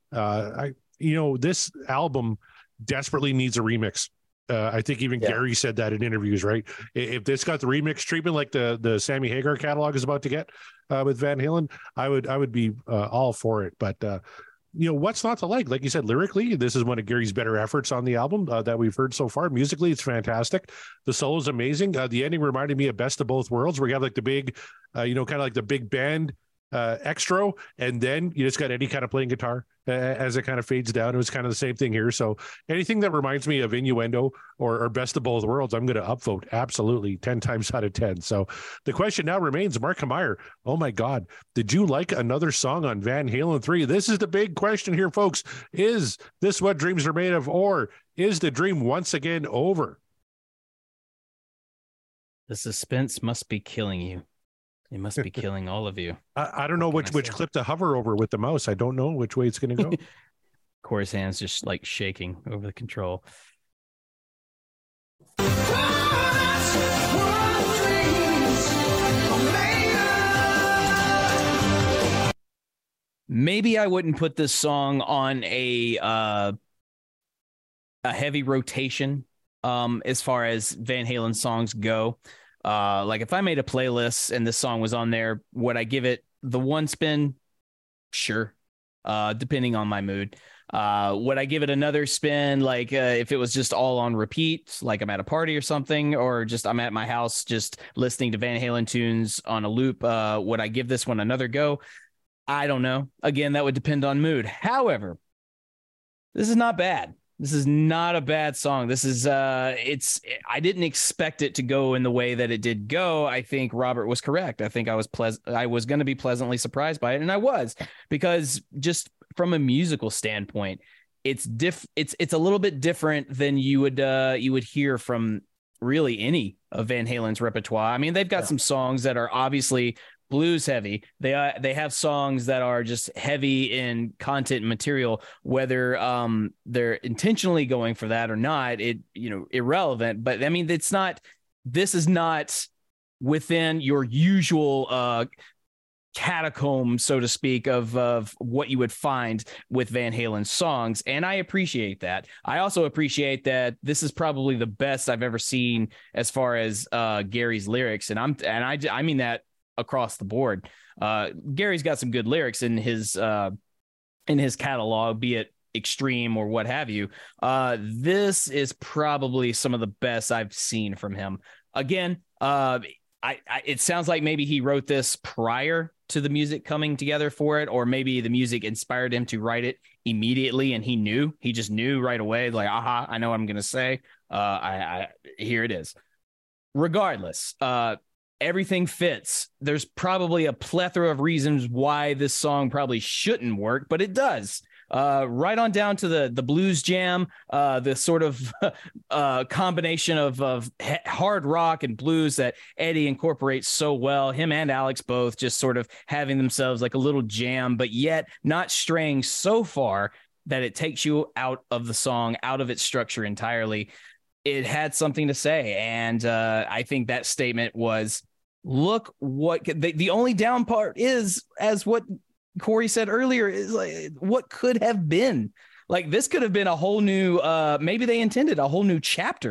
This album desperately needs a remix. I think even Gary said that in interviews, right? If this got the remix treatment like the Sammy Hagar catalog is about to get with Van Halen, I would be all for it. But what's not to like? Like you said, lyrically, this is one of Gary's better efforts on the album that we've heard so far. Musically, it's fantastic. The solo is amazing. The ending reminded me of Best of Both Worlds, where you have like the big, kind of like the big band extra, and then you just got Eddie kind of playing guitar as it kind of fades down. It was kind of the same thing here. So anything that reminds me of Innuendo or Best of Both Worlds, I'm going to upvote absolutely 10 times out of 10. So the question now remains, Mark Meyer, oh my God, did you like another song on Van Halen 3? This is the big question here, folks. Is this what dreams are made of, or is the dream once again over? The suspense must be killing you. It must be killing all of you. I don't know which clip to hover over with the mouse. I don't know which way it's going to go. Corey's hands just like shaking over the control. Maybe I wouldn't put this song on a heavy rotation as far as Van Halen songs go. Like if I made a playlist and this song was on there, would I give it the one spin? Sure. Depending on my mood. Would I give it another spin? Like if it was just all on repeat, like I'm at a party or something, or just I'm at my house, just listening to Van Halen tunes on a loop. Would I give this one another go? I don't know. Again, that would depend on mood. However, this is not bad. This is not a bad song. This is I didn't expect it to go in the way that it did go. I think Robert was correct. I think I was going to be pleasantly surprised by it, and I was, because just from a musical standpoint, it's a little bit different than you would hear from really any of Van Halen's repertoire. I mean, they've got some songs that are obviously blues heavy. They have songs that are just heavy in content and material, whether they're intentionally going for that or not, irrelevant. But I mean, this is not within your usual catacomb, so to speak, of what you would find with Van Halen songs. And I appreciate that. I also appreciate that this is probably the best I've ever seen as far as Gary's lyrics. And I mean that across the board. Gary's got some good lyrics in his catalog, be it extreme or what have you. This is probably some of the best I've seen from him. Again, it sounds like maybe he wrote this prior to the music coming together for it, or maybe the music inspired him to write it immediately, and he just knew right away, like, aha, I know what I'm going to say. Here it is. Regardless, everything fits. There's probably a plethora of reasons why this song probably shouldn't work, but it does. Right on down to the blues jam, the sort of combination of hard rock and blues that Eddie incorporates so well. Him and Alex both just sort of having themselves like a little jam, but yet not straying so far that it takes you out of the song, out of its structure entirely. It had something to say, and I think that statement was, look what the only down part is, as what Corey said earlier, is like what could have been. Like this could have been a whole new maybe they intended a whole new chapter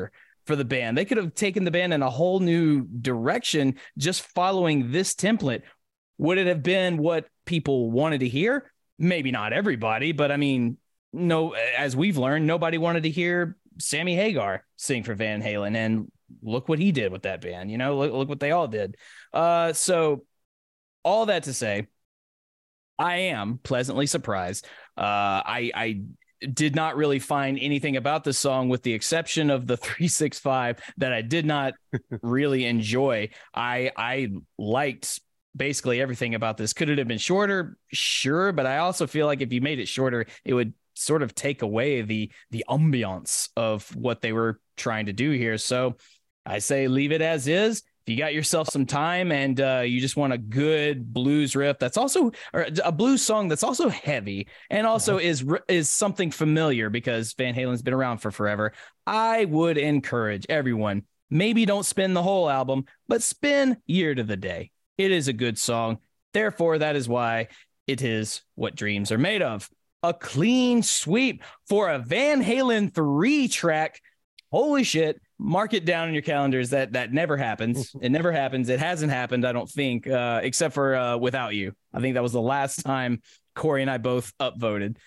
for the band. They could have taken the band in a whole new direction just following this template. Would it have been what people wanted to hear? Maybe not everybody, but I mean, no, as we've learned, nobody wanted to hear Sammy Hagar sing for Van Halen, and look what he did with that band. You know, look what they all did. So all that to say, I am pleasantly surprised. I did not really find anything about this song, with the exception of the 365, that I did not really enjoy. I liked basically everything about this. Could it have been shorter? Sure. But I also feel like if you made it shorter, it would sort of take away the ambiance of what they were trying to do here. So I say leave it as is. If you got yourself some time and you just want a good blues riff that's also, or a blues song that's also heavy and also is something familiar, because Van Halen's been around for forever, I would encourage everyone, maybe don't spin the whole album, but spin Year to the Day. It is a good song. Therefore, that is why it is what dreams are made of. A clean sweep for a Van Halen 3 track. Holy shit. Mark it down in your calendars. That never happens. It never happens. It hasn't happened, I don't think, except for Without You. I think that was the last time Corey and I both upvoted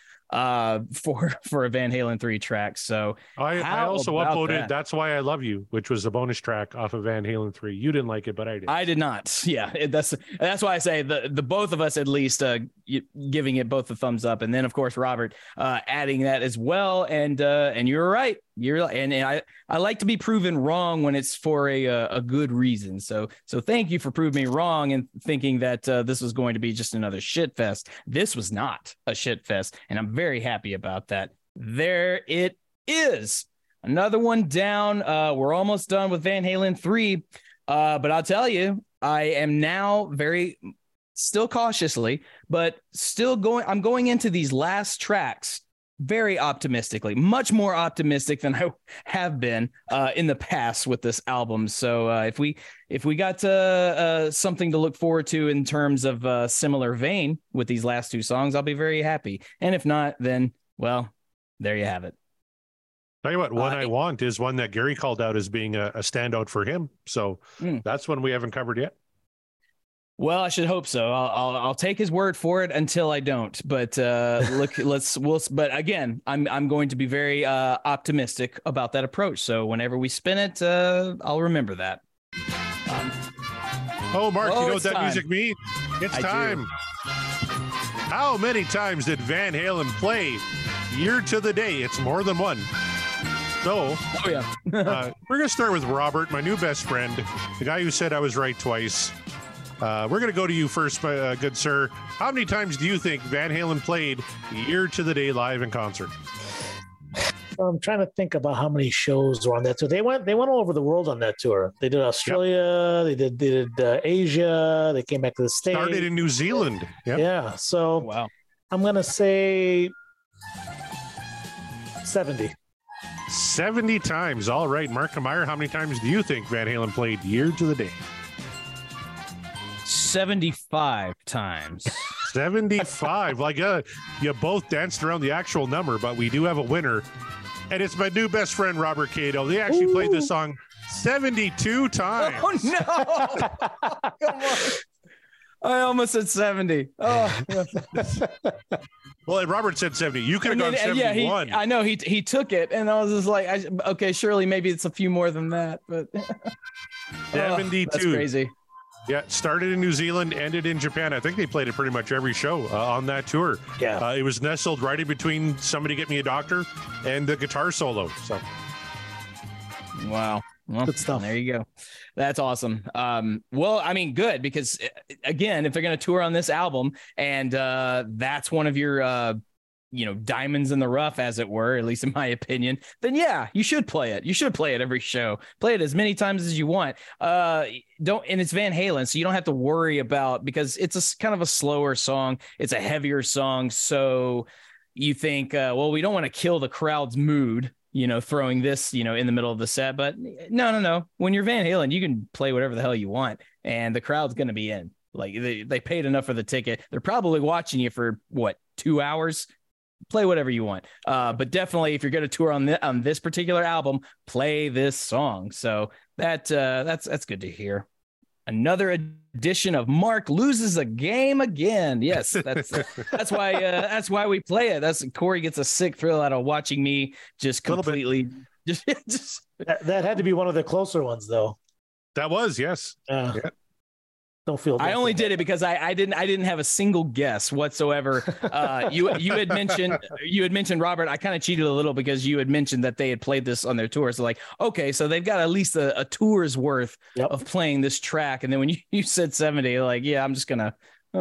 for a Van Halen 3 track. So I also upvoted That's Why I Love You, which was a bonus track off of Van Halen 3. You didn't like it, but I did. I did not. Yeah, that's why I say the both of us at least giving it both the thumbs up, and then of course Robert adding that as well. And you're right. And I like to be proven wrong when it's for a good reason. So thank you for proving me wrong and thinking that this was going to be just another shit fest. This was not a shit fest, and I'm very happy about that. There it is. Another one down. We're almost done with Van Halen 3. But I'll tell you, I am now still cautiously, but I'm going into these last tracks very optimistically, much more optimistic than I have been in the past with this album. So if we got something to look forward to in terms of similar vein with these last two songs, I'll be very happy. And if not, then, well, there you have it. Tell you what, One I Want is one that Gary called out as being a standout for him. So that's one we haven't covered yet. Well, I should hope so. I'll take his word for it until I don't. But but again, I'm going to be very optimistic about that approach. So whenever we spin it, I'll remember that. Mark, you know what that time. Music means? It's time. How many times did Van Halen play Year to the Day? It's more than one. So, we're going to start with Robert, my new best friend, the guy who said I was right twice. We're going to go to you first, good sir. How many times do you think Van Halen played Year to the Day live in concert? I'm trying to think about how many shows were on that tour. They went all over the world on that tour. They did Australia, they did Asia, they came back to the States. Started in New Zealand. Yep. Yeah. So wow. I'm going to say 70. 70 times. All right. Mark Meyer, how many times do you think Van Halen played Year to the Day? 75 times. 75. Like you both danced around the actual number, but we do have a winner. And it's my new best friend, Robert Cato. They actually played this song 72 times. Oh, no. Come on. I almost said 70. Oh. Well, Robert said 70. You could have gone 71. I know he took it, and I was just like, okay, surely maybe it's a few more than that, but 72. That's crazy. Yeah, started in New Zealand, ended in Japan. I think they played it pretty much every show on that tour. Yeah, it was nestled right in between Somebody Get Me a Doctor and the guitar solo. So, wow, well, good stuff. There you go. That's awesome. Well, I mean, good, because again, if they're going to tour on this album, and that's one of your diamonds in the rough, as it were, at least in my opinion, then yeah, you should play it. You should play it every show. Play it as many times as you want. And it's Van Halen, so you don't have to worry about, because it's a kind of a slower song. It's a heavier song. So you think, well, we don't want to kill the crowd's mood, throwing this, in the middle of the set. But no. When you're Van Halen, you can play whatever the hell you want, and the crowd's going to be in. Like they paid enough for the ticket. They're probably watching you for 2 hours. play whatever you want. But definitely, if you're going to tour on this particular album, play this song. So that's good to hear. Another edition of Mark loses a game again. Yes, that's why we play it. That's Corey gets a sick thrill out of watching me just completely just that had to be one of the closer ones though. That was, yes. Yeah. Don't feel I only did it because I didn't have a single guess whatsoever. You had mentioned Robert. I kind of cheated a little because you had mentioned that they had played this on their tour. So like, okay, so they've got at least a tour's worth of playing this track. And then when you said 70, like, yeah, I'm just gonna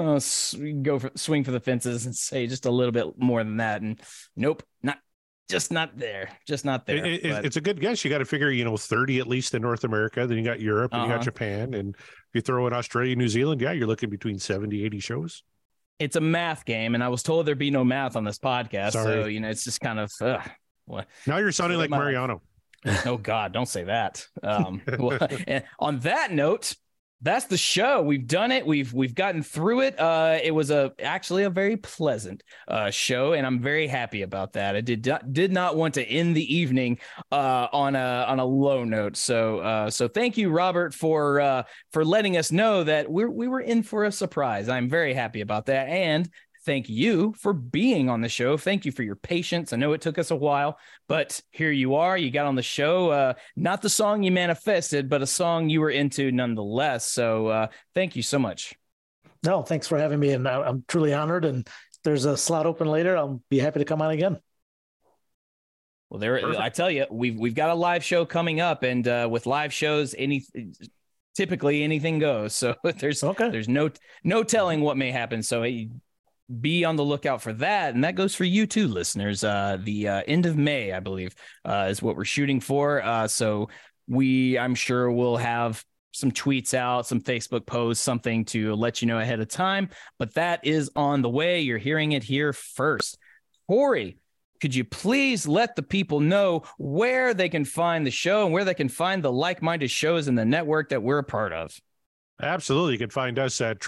swing for the fences and say just a little bit more than that. And nope, not there. It's a good guess. You got to figure, 30 at least in North America. Then you got Europe and you got Japan. And if you throw in Australia, New Zealand, you're looking between 70, 80 shows. It's a math game. And I was told there'd be no math on this podcast. Sorry. So, it's just kind of, what? Now you're sounding like Mariano. Oh God, don't say that. And on that note, that's the show. We've done it. We've gotten through it. It was actually a very pleasant show, and I'm very happy about that. I did not want to end the evening on a low note. So thank you, Robert, for letting us know that we were in for a surprise. I'm very happy about that, and thank you for being on the show. Thank you for your patience. I know it took us a while, but here you are. You got on the show. Not the song you manifested, but a song you were into nonetheless. So thank you so much. No, thanks for having me. And I'm truly honored. And if there's a slot open later, I'll be happy to come on again. Well, I tell you, we've got a live show coming up, and with live shows, typically anything goes. So there's no telling what may happen. So be on the lookout for that. And that goes for you too, listeners. The end of May, I believe, is what we're shooting for. So I'm sure we'll have some tweets out, some Facebook posts, something to let you know ahead of time. But that is on the way. You're hearing it here first. Corey, could you please let the people know where they can find the show and where they can find the like-minded shows in the network that we're a part of? Absolutely. You can find us at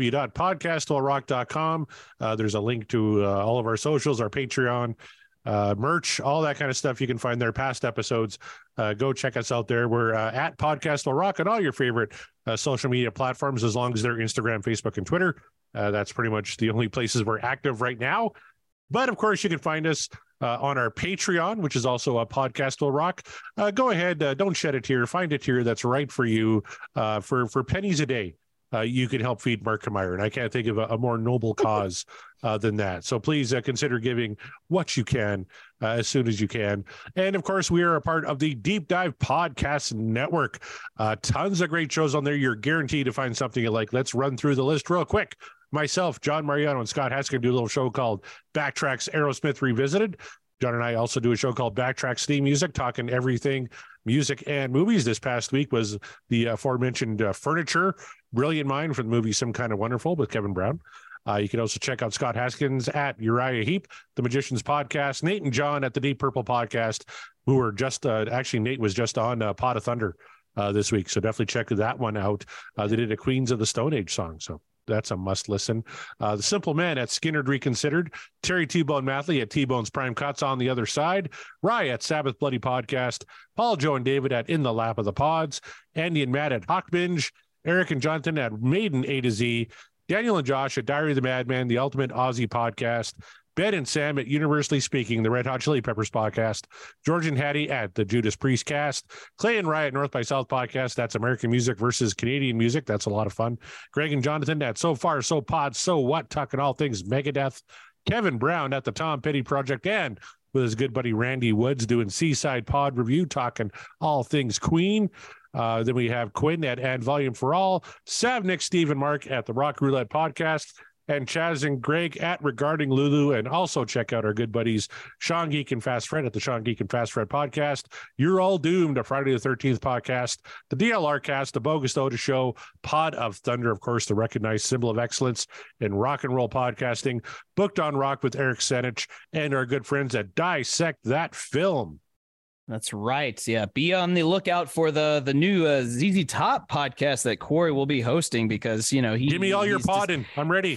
www.podcastwillrock.com. There's a link to all of our socials, our Patreon, merch, all that kind of stuff. You can find their past episodes. Go check us out there. We're at Podcast Will Rock on all your favorite social media platforms, as long as they're Instagram, Facebook, and Twitter. That's pretty much the only places we're active right now. But of course, you can find us on our Patreon, which is also a Podcast Will Rock. Go ahead, don't shed a tear. Find a tier that's right for you. For pennies a day, you can help feed Mark Meyer, and I can't think of a more noble cause than that. So please consider giving what you can as soon as you can. And of course, we are a part of the Deep Dive Podcast Network. Tons of great shows on there. You're guaranteed to find something you like. Let's run through the list real quick. Myself, John Mariano, and Scott Haskin do a little show called Backtracks Aerosmith Revisited. John and I also do a show called Backtracks Theme Music, talking everything music and movies. This past week was the aforementioned Furniture, Brilliant Mind for the movie Some Kind of Wonderful with Kevin Brown. You can also check out Scott Haskins at Uriah Heep, The Magicians Podcast, Nate and John at the Deep Purple Podcast, who were just, actually Nate was just on Pot of Thunder this week. So definitely check that one out. They did a Queens of the Stone Age song. So that's a must listen. The Simple Man at Skinner Reconsidered, Terry T-Bone Mathley at T-Bone's Prime Cuts on the Other Side, Rye at Sabbath Bloody Podcast, Paul, Joe, and David at In the Lap of the Pods, Andy and Matt at Hawk Binge, Eric and Jonathan at Maiden A to Z, Daniel and Josh at Diary of the Madman, the Ultimate Aussie Podcast, Ben and Sam at Universally Speaking, the Red Hot Chili Peppers Podcast, George and Hattie at the Judas Priest Cast, Clay and Rye at North by South Podcast, that's American music versus Canadian music, that's a lot of fun, Greg and Jonathan at So Far, So Pod, So What, talking all things Megadeth, Kevin Brown at the Tom Petty Project, and with his good buddy Randy Woods doing Seaside Pod Review, talking all things Queen. Then we have Quinn at And Volume for All, Sav, Nick, Steve, and Mark at the Rock Roulette Podcast, and Chaz and Greg at Regarding Lulu. And also check out our good buddies Sean Geek and Fast Fred at the Sean Geek and Fast Fred Podcast, You're All Doomed, a Friday the 13th podcast, the DLR Cast, the Bogus Oda Show, Pod of Thunder, of course, the recognized symbol of excellence in rock and roll podcasting, Booked on Rock with Eric Senich, and our good friends at Dissect That Film. That's right. Yeah. Be on the lookout for the new ZZ Top podcast that Corey will be hosting, because, give me all your podding. I'm ready.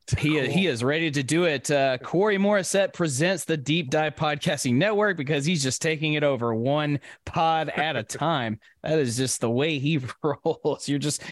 He is ready to do it. Corey Morissette presents the Deep Dive Podcasting Network because he's just taking it over one pod at a time. That is just the way he rolls. You're just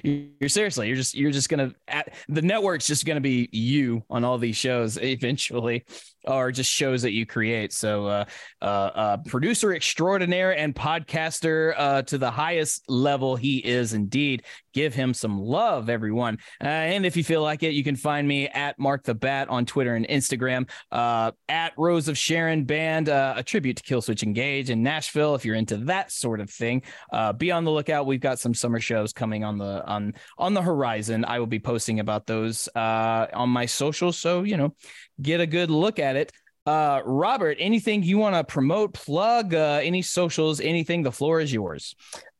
gonna the network's just gonna be you on all these shows eventually, or just shows that you create. So producer extraordinaire and podcaster to the highest level he is indeed. Give him some love, everyone. And if you feel like it, you can find me at Mark the Bat on Twitter and Instagram, at Rose of Sharon Band, a tribute to Killswitch Engage in Nashville. If you're into that sort of thing, be on the lookout. We've got some summer shows coming on the horizon. I will be posting about those on my socials. So, get a good look at it. Robert, anything you want to promote, plug, any socials, anything? The floor is yours.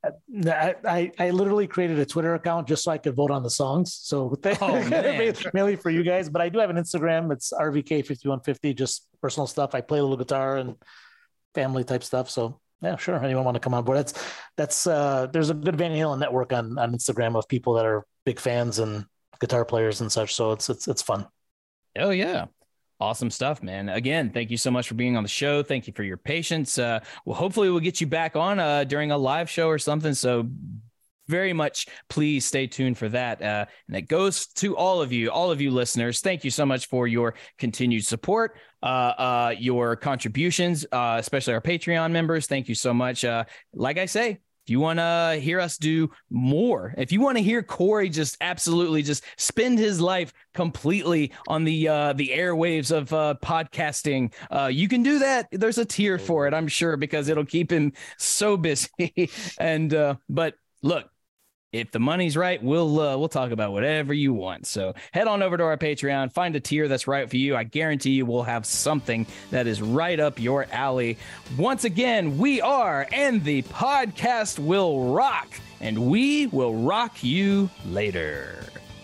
I literally created a Twitter account just so I could vote on the songs. So mainly for you guys, but I do have an Instagram. It's RVK5150, just personal stuff. I play a little guitar and family type stuff. So yeah, sure. Anyone want to come on board? That's there's a good Van Halen network on Instagram of people that are big fans and guitar players and such. So it's fun. Oh yeah. Awesome stuff, man. Again, thank you so much for being on the show. Thank you for your patience. Hopefully we'll get you back on during a live show or something. So very much, please stay tuned for that. And it goes to all of you listeners. Thank you so much for your continued support, your contributions, especially our Patreon members. Thank you so much. Like I say, if you want to hear us do more, if you want to hear Corey just absolutely just spend his life completely on the airwaves of podcasting, you can do that. There's a tier for it, I'm sure, because it'll keep him so busy. And but look, if the money's right, we'll talk about whatever you want. So head on over to our Patreon, find a tier that's right for you. I guarantee you we'll have something that is right up your alley. Once again, we are And the Podcast Will Rock, and we will rock you later.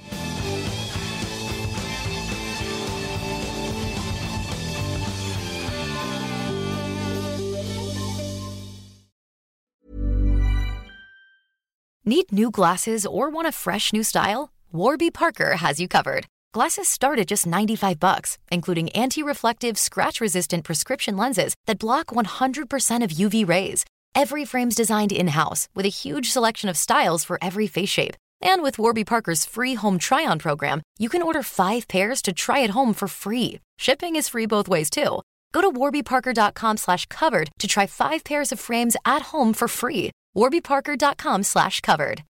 Need new glasses or want a fresh new style? Warby Parker has you covered. Glasses start at just $95, including anti-reflective, scratch-resistant prescription lenses that block 100% of UV rays. Every frame's designed in-house with a huge selection of styles for every face shape. And with Warby Parker's free home try-on program, you can order 5 pairs to try at home for free. Shipping is free both ways, too. Go to warbyparker.com/covered to try 5 pairs of frames at home for free. warbyparker.com/covered.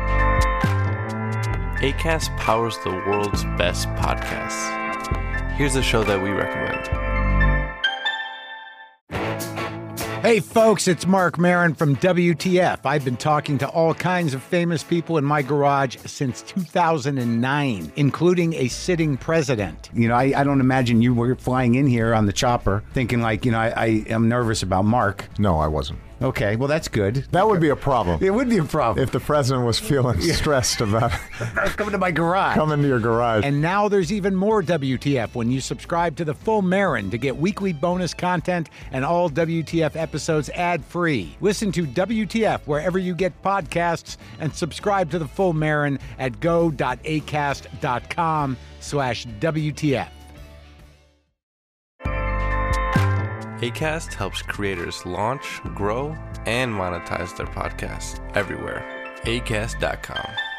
Acast powers the world's best podcasts. Here's a show that we recommend. Hey folks, it's Mark Maron from WTF. I've been talking to all kinds of famous people in my garage since 2009, including a sitting president. I don't imagine you were flying in here on the chopper thinking I am nervous about Mark. No, I wasn't. Okay, well, that's good. That would be a problem. It would be a problem. If the president was feeling stressed about coming to my garage. Coming to your garage. And now there's even more WTF when you subscribe to the Full Marin to get weekly bonus content and all WTF episodes ad-free. Listen to WTF wherever you get podcasts and subscribe to the Full Marin at go.acast.com/WTF. Acast helps creators launch, grow, and monetize their podcasts everywhere. Acast.com.